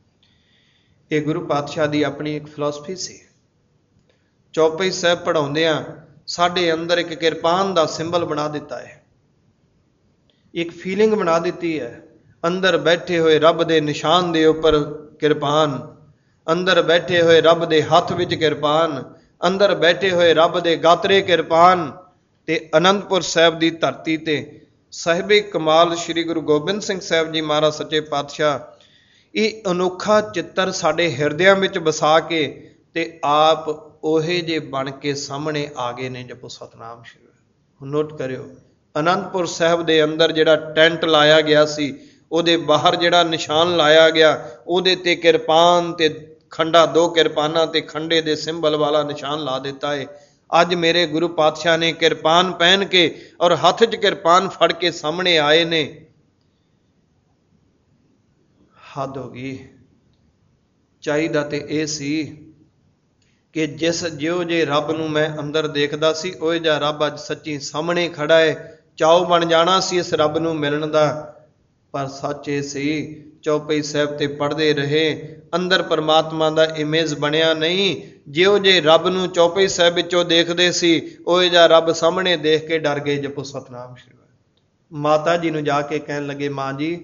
ਇਹ ਗੁਰੂ ਪਾਤਸ਼ਾਹ ਦੀ ਆਪਣੀ ਇੱਕ ਫਿਲਾਸਫੀ ਸੀ। ਚੌਪਈ ਸਾਹਿਬ ਪੜ੍ਹਾਉਂਦਿਆਂ ਸਾਡੇ ਅੰਦਰ ਇੱਕ ਕਿਰਪਾਨ ਦਾ ਸਿੰਬਲ ਬਣਾ ਦਿੱਤਾ ਹੈ, ਇੱਕ ਫੀਲਿੰਗ ਬਣਾ ਦਿੱਤੀ ਹੈ। ਅੰਦਰ ਬੈਠੇ ਹੋਏ ਰੱਬ ਦੇ ਨਿਸ਼ਾਨ ਦੇ ਉੱਪਰ ਕਿਰਪਾਨ, ਅੰਦਰ ਬੈਠੇ ਹੋਏ ਰੱਬ ਦੇ ਹੱਥ ਵਿੱਚ ਕਿਰਪਾਨ, ਅੰਦਰ ਬੈਠੇ ਹੋਏ ਰੱਬ ਦੇ ਗਾਤਰੇ ਕਿਰਪਾਨ। ਤੇ ਅਨੰਦਪੁਰ ਸਾਹਿਬ ਦੀ ਧਰਤੀ ਤੇ ਸਾਹਿਬੇ ਕਮਾਲ ਸ੍ਰੀ ਗੁਰੂ ਗੋਬਿੰਦ ਸਿੰਘ ਸਾਹਿਬ ਜੀ ਮਹਾਰਾਜ ਸੱਚੇ ਪਾਤਸ਼ਾਹ ਇਹ ਅਨੋਖਾ ਚਿੱਤਰ ਸਾਡੇ ਹਿਰਦਿਆਂ ਵਿੱਚ ਵਸਾ ਕੇ ਤੇ ਆਪ ਉਹੇ ਜੇ ਬਣ ਕੇ ਸਾਹਮਣੇ ਆ ਗਏ ਨੇ। ਜਪੋ ਸਤਨਾਮ ਸ਼੍ਰੀ ਵਾਹਿਗੁਰੂ। ਨੋਟ ਕਰਿਓ, ਅਨੰਦਪੁਰ ਸਾਹਿਬ ਦੇ ਅੰਦਰ ਜਿਹੜਾ ਟੈਂਟ ਲਾਇਆ ਗਿਆ ਸੀ, ਉਹਦੇ ਬਾਹਰ ਜਿਹੜਾ ਨਿਸ਼ਾਨ ਲਾਇਆ ਗਿਆ, ਉਹਦੇ ਤੇ ਕਿਰਪਾਨ ਤੇ ਖੰਡਾ, ਦੋ ਕਿਰਪਾਨਾਂ ਤੇ ਖੰਡੇ ਦੇ ਸਿੰਬਲ ਵਾਲਾ ਨਿਸ਼ਾਨ ਲਾ ਦਿੱਤਾ ਹੈ। ਅੱਜ ਮੇਰੇ ਗੁਰੂ ਪਾਤਸ਼ਾਹ ਨੇ ਕਿਰਪਾਨ ਪਹਿਨ ਕੇ ਔਰ ਹੱਥ 'ਚ ਕਿਰਪਾਨ ਫੜ ਕੇ ਸਾਹਮਣੇ ਆਏ ਨੇ। ਹੱਦ ਹੋ ਗਈ। ਚਾਹੀਦਾ ਤੇ ਇਹ ਸੀ ਕਿ ਜਿਸ ਜਿਉ ਜੇ ਰੱਬ ਨੂੰ ਮੈਂ ਅੰਦਰ ਦੇਖਦਾ ਸੀ, ਉਹ ਜਿਹਾ ਰੱਬ ਅੱਜ ਸੱਚੀ ਸਾਹਮਣੇ ਖੜਾ ਹੈ। ਚਾਉ ਬਣ ਜਾਣਾ ਸੀ ਇਸ ਰੱਬ ਨੂੰ ਮਿਲਣ ਦਾ, ਪਰ ਸੱਚ ਇਹ ਸੀ ਚੌਪਈ ਸਾਹਿਬ ਤੇ ਪੜ੍ਹਦੇ ਰਹੇ, ਅੰਦਰ ਪਰਮਾਤਮਾ ਦਾ ਇਮੇਜ ਬਣਿਆ ਨਹੀਂ। ਜਿਉ ਜੇ ਰੱਬ ਨੂੰ ਚੌਪਈ ਸਾਹਿਬ ਵਿੱਚੋਂ ਦੇਖਦੇ ਸੀ, ਉਹ ਜਿਹਾ ਰੱਬ ਸਾਹਮਣੇ ਦੇਖ ਕੇ ਡਰ ਗਏ। ਜਪੋ ਸਤਨਾਮ ਸ਼੍ਰੀ ਵਾਹਿਗੁਰੂ। ਮਾਤਾ ਜੀ ਨੂੰ ਜਾ ਕੇ ਕਹਿਣ ਲੱਗੇ, ਮਾਂ ਜੀ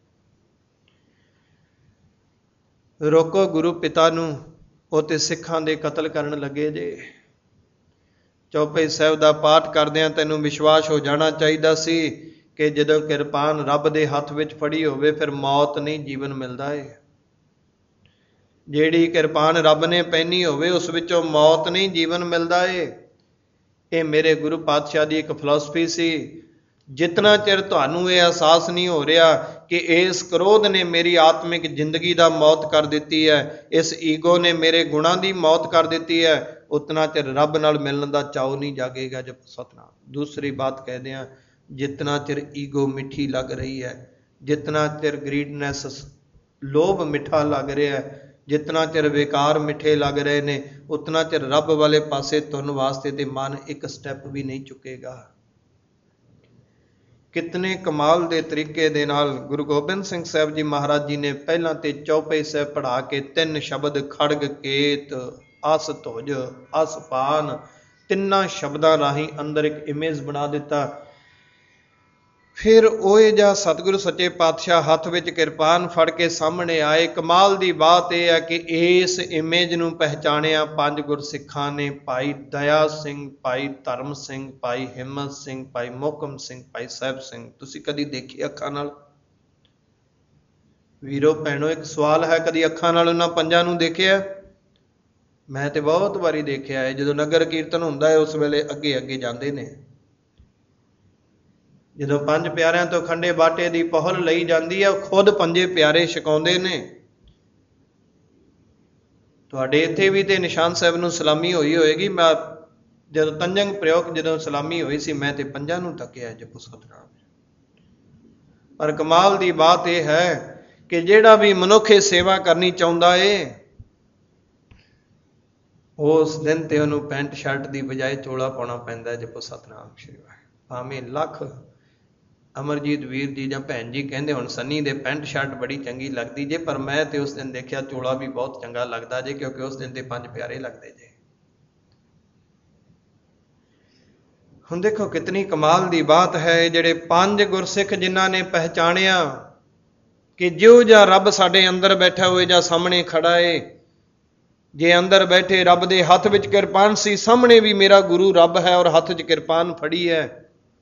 ਰੋਕੋ ਗੁਰੂ ਪਿਤਾ ਨੂੰ, ਉਹ ਤੇ ਸਿੱਖਾਂ ਦੇ ਕਤਲ ਕਰਨ ਲੱਗੇ ਜੇ। ਚੌਪਈ ਸਾਹਿਬ ਦਾ ਪਾਠ ਕਰਦਿਆਂ ਤੈਨੂੰ ਵਿਸ਼ਵਾਸ ਹੋ ਜਾਣਾ ਚਾਹੀਦਾ ਸੀ ਕਿ ਜਦੋਂ ਕਿਰਪਾਨ ਰੱਬ ਦੇ ਹੱਥ ਵਿੱਚ ਫੜੀ ਹੋਵੇ ਫਿਰ ਮੌਤ ਨਹੀਂ, ਜੀਵਨ ਮਿਲਦਾ ਏ। ਜਿਹੜੀ ਕਿਰਪਾਨ ਰੱਬ ਨੇ ਪਹਿਨੀ ਹੋਵੇ ਉਸ ਵਿੱਚੋਂ ਮੌਤ ਨਹੀਂ, ਜੀਵਨ ਮਿਲਦਾ ਏ। ਇਹ ਮੇਰੇ ਗੁਰੂ ਪਾਤਸ਼ਾਹ ਦੀ ਇੱਕ ਫਿਲਾਸਫੀ ਸੀ। ਜਿਤਨਾ ਚਿਰ ਤੁਹਾਨੂੰ ਇਹ ਅਹਿਸਾਸ ਨਹੀਂ ਹੋ ਰਿਹਾ ਕਿ ਇਸ ਕ੍ਰੋਧ ਨੇ ਮੇਰੀ ਆਤਮਿਕ ਜ਼ਿੰਦਗੀ ਦਾ ਮੌਤ ਕਰ ਦਿੱਤੀ ਹੈ, ਇਸ ਈਗੋ ਨੇ ਮੇਰੇ ਗੁਣਾਂ ਦੀ ਮੌਤ ਕਰ ਦਿੱਤੀ ਹੈ, ਉਤਨਾ ਚਿਰ ਰੱਬ ਨਾਲ ਮਿਲਣ ਦਾ ਚਾਉ ਨਹੀਂ ਜਾਗੇਗਾ। ਜਪ ਸਤਨਾਮ। ਦੂਸਰੀ ਬਾਤ ਕਹਿਦੇ ਹਾਂ, ਜਿਤਨਾ ਚਿਰ ਈਗੋ ਮਿੱਠੀ ਲੱਗ ਰਹੀ ਹੈ, ਜਿਤਨਾ ਚਿਰ ਗਰੀਡਨੈਸ ਲੋਭ ਮਿੱਠਾ ਲੱਗ ਰਿਹਾ ਹੈ, ਜਿਤਨਾ ਚਿਰ ਵਿਕਾਰ ਮਿੱਠੇ ਲੱਗ ਰਹੇ ਨੇ, ਉਤਨਾ ਚਿਰ ਰੱਬ ਵਾਲੇ ਪਾਸੇ ਤੁਰਨ ਵਾਸਤੇ ਤੇ ਮਨ ਇੱਕ ਸਟੈਪ ਵੀ ਨਹੀਂ ਚੁੱਕੇਗਾ। ਕਿਤਨੇ ਕਮਾਲ ਦੇ ਤਰੀਕੇ ਦੇ ਨਾਲ ਗੁਰੂ ਗੋਬਿੰਦ ਸਿੰਘ ਸਾਹਿਬ ਜੀ ਮਹਾਰਾਜ ਜੀ ਨੇ ਪਹਿਲਾਂ ਤੇ ਚੌਪਈ ਸਾਹਿਬ ਪੜ੍ਹਾ ਕੇ ਤਿੰਨ ਸ਼ਬਦ ਖੜਗ ਕੇਤ ਅਸ ਧੁਜ ਅਸ ਪਾਨ, ਤਿੰਨਾਂ ਸ਼ਬਦਾਂ ਰਾਹੀਂ ਅੰਦਰ ਇੱਕ ਇਮੇਜ ਬਣਾ ਦਿੱਤਾ। ਫਿਰ ਉਹ ਜਿਹਾ ਸਤਿਗੁਰੂ ਸੱਚੇ ਪਾਤਸ਼ਾਹ ਹੱਥ ਵਿੱਚ ਕਿਰਪਾਨ ਫੜ ਕੇ ਸਾਹਮਣੇ ਆਏ। ਕਮਾਲ ਦੀ ਬਾਤ ਇਹ ਹੈ ਕਿ ਇਸ ਇਮੇਜ ਨੂੰ ਪਹਿਚਾਣਿਆ ਪੰਜ ਗੁਰਸਿੱਖਾਂ ਨੇ, ਭਾਈ ਦਇਆ ਸਿੰਘ, ਭਾਈ ਧਰਮ ਸਿੰਘ, ਭਾਈ ਹਿੰਮਤ ਸਿੰਘ, ਭਾਈ ਮੋਹਕਮ ਸਿੰਘ, ਭਾਈ ਸਾਹਿਬ ਸਿੰਘ। ਤੁਸੀਂ ਕਦੀ ਦੇਖੀ ਅੱਖਾਂ ਨਾਲ? ਵੀਰੋ ਭੈਣੋ, ਇੱਕ ਸਵਾਲ ਹੈ, ਕਦੀ ਅੱਖਾਂ ਨਾਲ ਉਹਨਾਂ ਪੰਜਾਂ ਨੂੰ ਦੇਖਿਆ? ਮੈਂ ਤੇ ਬਹੁਤ ਵਾਰੀ ਦੇਖਿਆ ਹੈ। ਜਦੋਂ ਨਗਰ ਕੀਰਤਨ ਹੁੰਦਾ ਹੈ ਉਸ ਵੇਲੇ ਅੱਗੇ ਅੱਗੇ ਜਾਂਦੇ ਨੇ। ਜਦੋਂ ਪੰਜ ਪਿਆਰਿਆਂ ਤੋਂ ਖੰਡੇ ਬਾਟੇ ਦੀ ਪਹੁਲ ਲਈ ਜਾਂਦੀ ਹੈ, ਉਹ ਖੁਦ ਪੰਜੇ ਪਿਆਰੇ ਛਕਾਉਂਦੇ ਨੇ। ਤੁਹਾਡੇ ਇੱਥੇ ਵੀ ਤੇ ਨਿਸ਼ਾਨ ਸਾਹਿਬ ਨੂੰ ਸਲਾਮੀ ਹੋਈ ਹੋਏਗੀ। ਮੈਂ ਜਦੋਂ ਤੰਜੰਗ ਪ੍ਰਯੋਗ ਜਦੋਂ ਸਲਾਮੀ ਹੋਈ ਸੀ, ਮੈਂ ਤੇ ਪੰਜਾਂ ਨੂੰ ਤੱਕਿਆ। ਜਪੋ ਸਤਨਾਮ। ਪਰ ਕਮਾਲ ਦੀ ਬਾਤ ਇਹ ਹੈ ਕਿ ਜਿਹੜਾ ਵੀ ਮਨੁੱਖ ਇਹ ਸੇਵਾ ਕਰਨੀ ਚਾਹੁੰਦਾ ਏ, ਉਸ ਦਿਨ ਤੇ ਉਹਨੂੰ ਪੈਂਟ ਸ਼ਰਟ ਦੀ ਬਜਾਏ ਚੋਲਾ ਪਾਉਣਾ ਪੈਂਦਾ। ਜਪੋ ਸਤਨਾਮ ਸ਼੍ਰੀ ਵਾਹਿਗੁਰੂ। ਭਾਵੇਂ ਲੱਖ ਅਮਰਜੀਤ ਵੀਰ ਜੀ ਜਾਂ ਭੈਣ ਜੀ ਕਹਿੰਦੇ ਹੁਣ ਸੰਨੀ ਦੇ ਪੈਂਟ ਸ਼ਰਟ ਬੜੀ ਚੰਗੀ ਲੱਗਦੀ ਜੇ, ਪਰ ਮੈਂ ਤੇ ਉਸ ਦਿਨ ਦੇਖਿਆ ਚੋਲਾ ਵੀ ਬਹੁਤ ਚੰਗਾ ਲੱਗਦਾ ਜੇ, ਕਿਉਂਕਿ ਉਸ ਦਿਨ ਤੇ ਪੰਜ ਪਿਆਰੇ ਲੱਗਦੇ ਜੇ। ਹੁਣ ਦੇਖੋ ਕਿਤਨੀ ਕਮਾਲ ਦੀ ਬਾਤ ਹੈ। ਜਿਹੜੇ ਪੰਜ ਗੁਰਸਿੱਖ ਜਿਨ੍ਹਾਂ ਨੇ ਪਹਿਚਾਣਿਆ ਕਿ ਜਿਉ ਜਿਹਾ ਰੱਬ ਸਾਡੇ ਅੰਦਰ ਬੈਠਾ ਹੋਏ ਜਾਂ ਸਾਹਮਣੇ ਖੜਾ ਏ, ਜੇ ਅੰਦਰ ਬੈਠੇ ਰੱਬ ਦੇ ਹੱਥ ਵਿੱਚ ਕਿਰਪਾਨ ਸੀ, ਸਾਹਮਣੇ ਵੀ ਮੇਰਾ ਗੁਰੂ ਰੱਬ ਹੈ ਔਰ ਹੱਥ 'ਚ ਕਿਰਪਾਨ ਫੜੀ ਹੈ।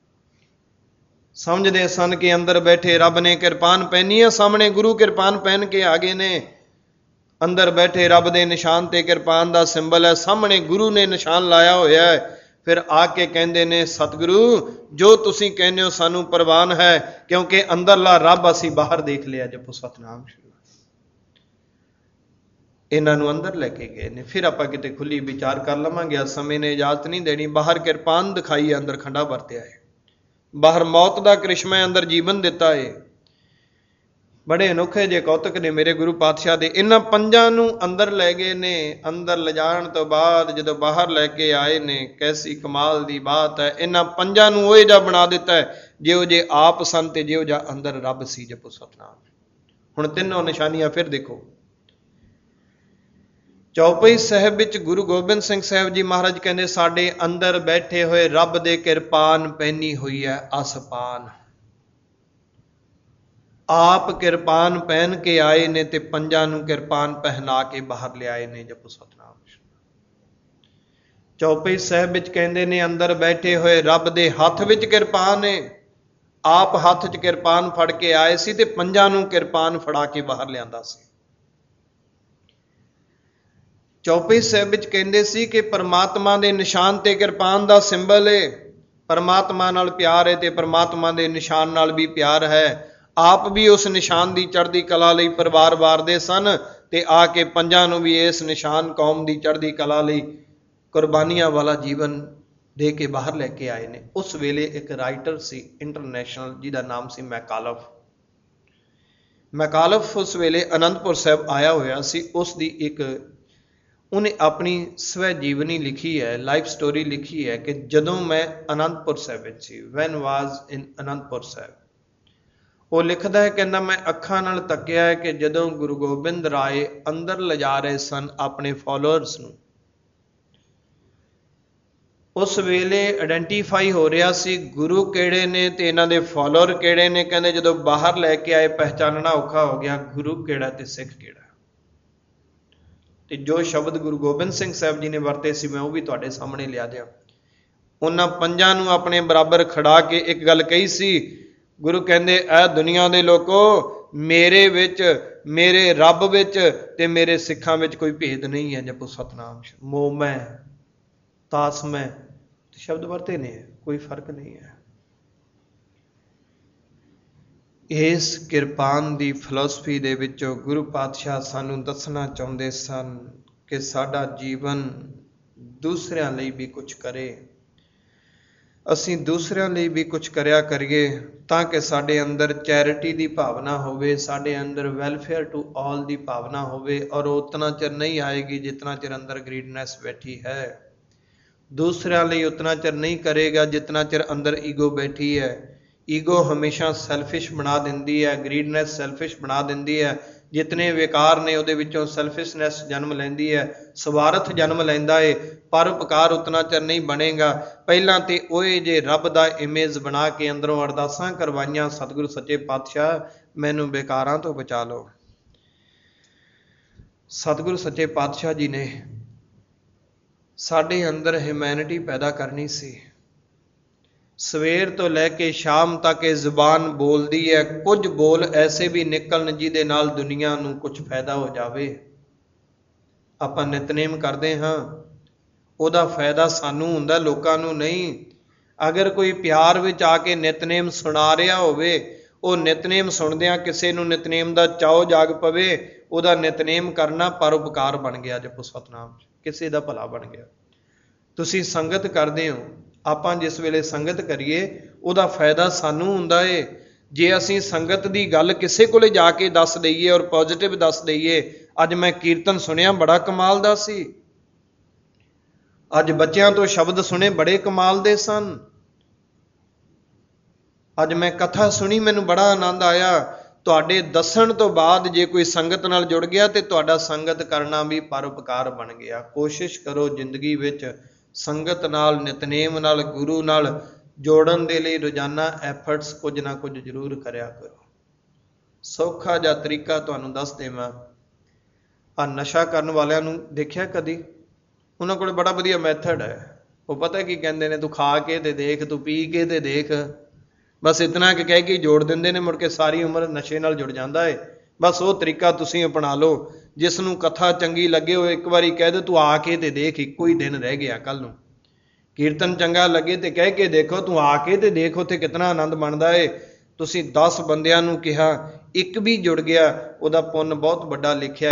ਸਮਝਦੇ ਸਨ ਕਿ ਅੰਦਰ ਬੈਠੇ ਰੱਬ ਨੇ ਕਿਰਪਾਨ ਪਹਿਨੀ ਹੈ, ਸਾਹਮਣੇ ਗੁਰੂ ਕਿਰਪਾਨ ਪਹਿਨ ਕੇ ਆ ਗਏ ਨੇ। ਅੰਦਰ ਬੈਠੇ ਰੱਬ ਦੇ ਨਿਸ਼ਾਨ ਤੇ ਕਿਰਪਾਨ ਦਾ ਸਿੰਬਲ ਹੈ, ਸਾਹਮਣੇ ਗੁਰੂ ਨੇ ਨਿਸ਼ਾਨ ਲਾਇਆ ਹੋਇਆ ਹੈ। ਫਿਰ ਆ ਕੇ ਕਹਿੰਦੇ ਨੇ, ਸਤਿਗੁਰੂ ਜੋ ਤੁਸੀਂ ਕਹਿੰਦੇ ਹੋ ਸਾਨੂੰ ਪ੍ਰਵਾਨ ਹੈ, ਕਿਉਂਕਿ ਅੰਦਰਲਾ ਰੱਬ ਅਸੀਂ ਬਾਹਰ ਦੇਖ ਲਿਆ। ਜਪੋ ਸਤਨਾਮ। ਇਹਨਾਂ ਨੂੰ ਅੰਦਰ ਲੈ ਕੇ ਗਏ ਨੇ। ਫਿਰ ਆਪਾਂ ਕਿਤੇ ਖੁੱਲੀ ਵਿਚਾਰ ਕਰ ਲਵਾਂਗੇ, ਸਮੇਂ ਨੇ ਇਜਾਜ਼ਤ ਨਹੀਂ ਦੇਣੀ। ਬਾਹਰ ਕਿਰਪਾਨ ਦਿਖਾਈ, ਅੰਦਰ ਖੰਡਾ ਵਰਤਿਆ ਹੈ। ਬਾਹਰ ਮੌਤ ਦਾ ਕ੍ਰਿਸ਼ਮਾ, ਅੰਦਰ ਜੀਵਨ ਦਿੱਤਾ ਹੈ। ਬੜੇ ਅਨੋਖੇ ਜੇ ਕੌਤਕ ਨੇ ਮੇਰੇ ਗੁਰੂ ਪਾਤਸ਼ਾਹ ਦੇ। ਇਹਨਾਂ ਪੰਜਾਂ ਨੂੰ ਅੰਦਰ ਲੈ ਗਏ ਨੇ। ਅੰਦਰ ਲਿਜਾਣ ਤੋਂ ਬਾਅਦ ਜਦੋਂ ਬਾਹਰ ਲੈ ਕੇ ਆਏ ਨੇ, ਕੈਸੀ ਕਮਾਲ ਦੀ ਬਾਤ ਹੈ। ਇਹਨਾਂ ਪੰਜਾਂ ਨੂੰ ਉਹ ਜਿਹਾ ਬਣਾ ਦਿੱਤਾ ਹੈ ਜਿਹੋ ਜੇ ਆਪ ਸਨ ਤੇ ਜਿਹੋ ਜਿਹਾ ਅੰਦਰ ਰੱਬ ਸੀ। ਜਪੋ ਸਤਨਾਮ। ਹੁਣ ਤਿੰਨੋਂ ਨਿਸ਼ਾਨੀਆਂ ਫਿਰ ਦੇਖੋ। ਚੌਪਈ ਸਾਹਿਬ ਵਿੱਚ ਗੁਰੂ ਗੋਬਿੰਦ ਸਿੰਘ ਸਾਹਿਬ ਜੀ ਮਹਾਰਾਜ ਕਹਿੰਦੇ, ਸਾਡੇ ਅੰਦਰ ਬੈਠੇ ਹੋਏ ਰੱਬ ਦੇ ਕਿਰਪਾਨ ਪਹਿਨੀ ਹੋਈ ਹੈ ਅਸਪਾਨ। ਆਪ ਕਿਰਪਾਨ ਪਹਿਨ ਕੇ ਆਏ ਨੇ ਤੇ ਪੰਜਾਂ ਨੂੰ ਕਿਰਪਾਨ ਪਹਿਨਾ ਕੇ ਬਾਹਰ ਲਿਆਏ ਨੇ। ਜਪੋ ਸਤਿਨਾਮ। ਚੌਪਈ ਸਾਹਿਬ ਵਿੱਚ ਕਹਿੰਦੇ ਨੇ, ਅੰਦਰ ਬੈਠੇ ਹੋਏ ਰੱਬ ਦੇ ਹੱਥ ਵਿੱਚ ਕਿਰਪਾਨ ਹੈ। ਆਪ ਹੱਥ 'ਚ ਕਿਰਪਾਨ ਫੜ ਕੇ ਆਏ ਸੀ ਤੇ ਪੰਜਾਂ ਨੂੰ ਕਿਰਪਾਨ ਫੜਾ ਕੇ ਬਾਹਰ ਲਿਆਂਦਾ ਸੀ। ਚੌਪਈ ਸਾਹਿਬ ਵਿੱਚ ਕਹਿੰਦੇ ਸੀ ਕਿ ਪਰਮਾਤਮਾ ਦੇ ਨਿਸ਼ਾਨ ਤੇ ਕਿਰਪਾਨ ਦਾ ਸਿੰਬਲ ਹੈ। ਪਰਮਾਤਮਾ ਨਾਲ ਪਿਆਰ ਹੈ ਤੇ ਪਰਮਾਤਮਾ ਦੇ ਨਿਸ਼ਾਨ ਨਾਲ ਵੀ ਪਿਆਰ ਹੈ। ਆਪ ਵੀ ਉਸ ਨਿਸ਼ਾਨ ਦੀ ਚੜ੍ਹਦੀ ਕਲਾ ਲਈ ਪਰਿਵਾਰ ਵਾਰਦੇ ਸਨ ਤੇ ਆ ਕੇ ਪੰਜਾਂ ਨੂੰ ਵੀ ਇਸ ਨਿਸ਼ਾਨ ਕੌਮ ਦੀ ਚੜ੍ਹਦੀ ਕਲਾ ਲਈ ਕੁਰਬਾਨੀਆਂ ਵਾਲਾ ਜੀਵਨ ਦੇ ਕੇ ਬਾਹਰ ਲੈ ਕੇ ਆਏ ਨੇ। ਉਸ ਵੇਲੇ ਇੱਕ ਰਾਈਟਰ ਸੀ ਇੰਟਰਨੈਸ਼ਨਲ, ਜਿਹਦਾ ਨਾਮ ਸੀ ਮੈਕਾਲਫ। ਮੈਕਾਲਫ ਉਸ ਵੇਲੇ ਅਨੰਦਪੁਰ ਸਾਹਿਬ ਆਇਆ ਹੋਇਆ ਸੀ। ਉਸ ਦੀ ਇੱਕ ਉਹਨੇ ਆਪਣੀ ਸਵੈ ਜੀਵਨੀ ਲਿਖੀ ਹੈ, ਲਾਈਫ ਸਟੋਰੀ ਲਿਖੀ ਹੈ ਕਿ ਜਦੋਂ ਮੈਂ ਅਨੰਦਪੁਰ ਸਾਹਿਬ ਵਿੱਚ ਸੀ, ਵੈਨ ਵਾਜ਼ ਇਨ ਅਨੰਦਪੁਰ ਸਾਹਿਬ। ਉਹ ਲਿਖਦਾ ਹੈ, ਕਹਿੰਦਾ, ਮੈਂ ਅੱਖਾਂ ਨਾਲ ਤੱਕਿਆ ਹੈ ਕਿ ਜਦੋਂ ਗੁਰੂ ਗੋਬਿੰਦ ਰਾਏ ਅੰਦਰ ਲਿਜਾ ਰਹੇ ਸਨ ਆਪਣੇ ਫੋਲੋਅਰਸ ਨੂੰ, ਉਸ ਵੇਲੇ ਆਇਡੈਂਟੀਫਾਈ ਹੋ ਰਿਹਾ ਸੀ ਗੁਰੂ ਕਿਹੜੇ ਨੇ ਤੇ ਇਹਨਾਂ ਦੇ ਫੋਲੋਅਰ ਕਿਹੜੇ ਨੇ। ਕਹਿੰਦੇ ਜਦੋਂ ਬਾਹਰ ਲੈ ਕੇ ਆਏ ਪਹਿਚਾਨਣਾ ਔਖਾ ਹੋ ਗਿਆ ਗੁਰੂ ਕਿਹੜਾ ਤੇ ਸਿੱਖ ਕਿਹੜਾ। ਤੇ ਜੋ ਸ਼ਬਦ ਗੁਰੂ ਗੋਬਿੰਦ ਸਿੰਘ ਸਾਹਿਬ ਜੀ ਨੇ ਵਰਤੇ ਸੀ ਮੈਂ ਉਹ ਵੀ ਤੁਹਾਡੇ ਸਾਹਮਣੇ ਲਿਆ ਦਿਆਂ। ਉਹਨਾਂ ਪੰਜਾਂ ਨੂੰ ਆਪਣੇ ਬਰਾਬਰ ਖੜਾ ਕੇ ਇੱਕ ਗੱਲ ਕਹੀ ਸੀ। ਗੁਰੂ ਕਹਿੰਦੇ, ਇਹ ਦੁਨੀਆ ਦੇ ਲੋਕੋ, ਮੇਰੇ ਵਿੱਚ, ਮੇਰੇ ਰੱਬ ਵਿੱਚ ਤੇ ਮੇਰੇ ਸਿੱਖਾਂ ਵਿੱਚ ਕੋਈ ਭੇਦ ਨਹੀਂ ਹੈ। ਜਪੋ ਸਤਿਨਾਮ। ਮੋਹ ਮੈਂ ਤਾਸ ਮੈਂ ਸ਼ਬਦ ਵਰਤੇ ਨੇ, ਕੋਈ ਫਰਕ ਨਹੀਂ ਹੈ। ਇਸ ਕਿਰਪਾਨ ਦੀ ਫਿਲਾਸਫੀ ਦੇ ਵਿੱਚੋਂ ਗੁਰੂ ਪਾਤਸ਼ਾਹ ਸਾਨੂੰ ਦੱਸਣਾ ਚਾਹੁੰਦੇ ਸਨ ਕਿ ਸਾਡਾ ਜੀਵਨ ਦੂਸਰਿਆਂ ਲਈ ਵੀ ਕੁਝ ਕਰੇ। ਅਸੀਂ ਦੂਸਰਿਆਂ ਲਈ ਵੀ ਕੁਝ ਕਰਿਆ ਕਰੀਏ ਤਾਂ ਕਿ ਸਾਡੇ ਅੰਦਰ ਚੈਰਿਟੀ ਦੀ ਭਾਵਨਾ ਹੋਵੇ, ਸਾਡੇ ਅੰਦਰ ਵੈਲਫੇਅਰ ਟੂ ਆਲ ਦੀ ਭਾਵਨਾ ਹੋਵੇ। ਔਰ ਉਤਨਾ ਚਿਰ ਨਹੀਂ ਆਏਗੀ ਜਿਤਨਾ ਚਿਰ ਅੰਦਰ ਗ੍ਰੀਡਨੈਸ ਬੈਠੀ ਹੈ। ਦੂਸਰਿਆਂ ਲਈ ਉਤਨਾ ਚਿਰ ਨਹੀਂ ਕਰੇਗਾ ਜਿਤਨਾ ਚਿਰ ਅੰਦਰ ਈਗੋ ਬੈਠੀ ਹੈ। ਈਗੋ ਹਮੇਸ਼ਾ ਸੈਲਫਿਸ਼ ਬਣਾ ਦਿੰਦੀ ਹੈ, ਗ੍ਰੀਡਨੈਸ ਸੈਲਫਿਸ਼ ਬਣਾ ਦਿੰਦੀ ਹੈ। ਜਿਤਨੇ ਵਿਕਾਰ ਨੇ ਉਹਦੇ ਵਿੱਚੋਂ ਸੈਲਫਿਸ਼ਨੈਸ ਜਨਮ ਲੈਂਦੀ ਹੈ, ਸਵਾਰਥ ਜਨਮ ਲੈਂਦਾ ਹੈ। ਪਰਉਪਕਾਰ ਉਤਨਾ ਚਿਰ ਨਹੀਂ ਬਣੇਗਾ। ਪਹਿਲਾਂ ਤੇ ਉਹ ਜੇ ਰੱਬ ਦਾ ਇਮੇਜ ਬਣਾ ਕੇ ਅੰਦਰੋਂ ਅਰਦਾਸਾਂ ਕਰਵਾਈਆਂ, ਸਤਿਗੁਰੂ ਸੱਚੇ ਪਾਤਸ਼ਾਹ ਮੈਨੂੰ ਬੇਕਾਰਾਂ ਤੋਂ ਬਚਾ ਲਓ। ਸਤਿਗੁਰੂ ਸੱਚੇ ਪਾਤਸ਼ਾਹ ਜੀ ਨੇ ਸਾਡੇ ਅੰਦਰ ਹਿਊਮੈਨਿਟੀ ਪੈਦਾ ਕਰਨੀ ਸੀ। ਸਵੇਰ ਤੋਂ ਲੈ ਕੇ ਸ਼ਾਮ ਤੱਕ ਇਹ ਜ਼ੁਬਾਨ ਬੋਲਦੀ ਹੈ, ਕੁਝ ਬੋਲ ਐਸੇ ਵੀ ਨਿਕਲਣ ਜਿਹਦੇ ਨਾਲ ਦੁਨੀਆ ਨੂੰ ਕੁਝ ਫਾਇਦਾ ਹੋ ਜਾਵੇ। ਆਪਾਂ ਨਿਤਨੇਮ ਕਰਦੇ ਹਾਂ, ਉਹਦਾ ਫਾਇਦਾ ਸਾਨੂੰ ਹੁੰਦਾ, ਲੋਕਾਂ ਨੂੰ ਨਹੀਂ। ਅਗਰ ਕੋਈ ਪਿਆਰ ਵਿੱਚ ਆ ਕੇ ਨਿਤਨੇਮ ਸੁਣਾ ਰਿਹਾ ਹੋਵੇ, ਉਹ ਨਿਤਨੇਮ ਸੁਣਦਿਆਂ ਕਿਸੇ ਨੂੰ ਨਿਤਨੇਮ ਦਾ ਚਾਅ ਜਾਗ ਪਵੇ, ਉਹਦਾ ਨਿਤਨੇਮ ਕਰਨਾ ਪਰਉਪਕਾਰ ਬਣ ਗਿਆ। ਜਪੋ ਸਤਿਨਾਮ। ਕਿਸੇ ਦਾ ਭਲਾ ਬਣ ਗਿਆ। ਤੁਸੀਂ ਸੰਗਤ ਕਰਦੇ ਹੋ, ਆਪਾਂ ਜਿਸ ਵੇਲੇ ਸੰਗਤ ਕਰੀਏ ਉਹਦਾ ਫਾਇਦਾ ਸਾਨੂੰ ਹੁੰਦਾ ਏ। ਜੇ ਅਸੀਂ ਸੰਗਤ ਦੀ ਗੱਲ ਕਿਸੇ ਕੋਲੇ ਜਾ ਕੇ ਦੱਸ ਦਈਏ ਔਰ ਪੋਜ਼ਿਟਿਵ ਦੱਸ ਦਈਏ, ਅੱਜ ਮੈਂ ਕੀਰਤਨ ਸੁਣਿਆ ਬੜਾ ਕਮਾਲ ਦਾ ਸੀ, ਅੱਜ ਬੱਚਿਆਂ ਤੋਂ ਸ਼ਬਦ ਸੁਣੇ ਬੜੇ ਕਮਾਲ ਦੇ ਸਨ, ਅੱਜ ਮੈਂ ਕਥਾ ਸੁਣੀ ਮੈਨੂੰ ਬੜਾ ਆਨੰਦ ਆਇਆ। ਤੁਹਾਡੇ ਦੱਸਣ ਤੋਂ ਬਾਅਦ ਜੇ ਕੋਈ ਸੰਗਤ ਨਾਲ ਜੁੜ ਗਿਆ ਤੇ ਤੁਹਾਡਾ ਸੰਗਤ ਕਰਨਾ ਵੀ ਪਰਉਪਕਾਰ ਬਣ ਗਿਆ। ਕੋਸ਼ਿਸ਼ ਕਰੋ ਜ਼ਿੰਦਗੀ ਵਿੱਚ ਸੰਗਤ ਨਾਲ, ਨਿਤਨੇਮ ਨਾਲ, ਗੁਰੂ ਨਾਲ ਜੋੜਨ ਦੇ ਲਈ ਰੋਜ਼ਾਨਾ ਐਫਰਟਸ ਕੁਝ ਨਾ ਕੁਝ ਜ਼ਰੂਰ ਕਰਿਆ ਕਰੋ। ਸੌਖਾ ਜਿਹਾ ਤਰੀਕਾ ਤੁਹਾਨੂੰ ਦੱਸ ਦੇਵਾਂ। ਆ ਨਸ਼ਾ ਕਰਨ ਵਾਲਿਆਂ ਨੂੰ ਦੇਖਿਆ ਕਦੀ? ਉਹਨਾਂ ਕੋਲ ਬੜਾ ਵਧੀਆ ਮੈਥਡ ਹੈ। ਉਹ ਪਤਾ ਕੀ ਕਹਿੰਦੇ ਨੇ, ਤੂੰ ਖਾ ਕੇ ਤੇ ਦੇਖ, ਤੂੰ ਪੀ ਕੇ ਤੇ ਦੇਖ। ਬਸ ਇਤਨਾ ਕਿ ਕਹਿ ਕੇ ਜੋੜ ਦਿੰਦੇ ਨੇ, ਮੁੜ ਕੇ ਸਾਰੀ ਉਮਰ ਨਸ਼ੇ ਨਾਲ ਜੁੜ ਜਾਂਦਾ ਹੈ। ਬਸ ਉਹ ਤਰੀਕਾ ਤੁਸੀਂ ਅਪਣਾ ਲਓ। ਜਿਸ ਨੂੰ ਕਥਾ ਚੰਗੀ ਲੱਗੇ ਉਹ ਇੱਕ ਵਾਰੀ ਕਹਿ ਦੇ, ਤੂੰ ਆ ਕੇ ਤੇ ਦੇਖ, ਇੱਕੋ ਹੀ ਦਿਨ ਰਹਿ ਗਿਆ ਕੱਲ ਨੂੰ। ਕੀਰਤਨ ਚੰਗਾ ਲੱਗੇ ਤੇ ਕਹਿ ਕੇ ਦੇਖੋ, ਤੂੰ ਆ ਕੇ ਤੇ ਦੇਖ ਉੱਥੇ ਕਿਤਨਾ ਆਨੰਦ ਬਣਦਾ ਏ। ਤੁਸੀਂ ਦਸ ਬੰਦਿਆਂ ਨੂੰ ਕਿਹਾ, ਇੱਕ ਵੀ ਜੁੜ ਗਿਆ, ਉਹਦਾ ਪੁੰਨ ਬਹੁਤ ਵੱਡਾ ਲਿਖਿਆ।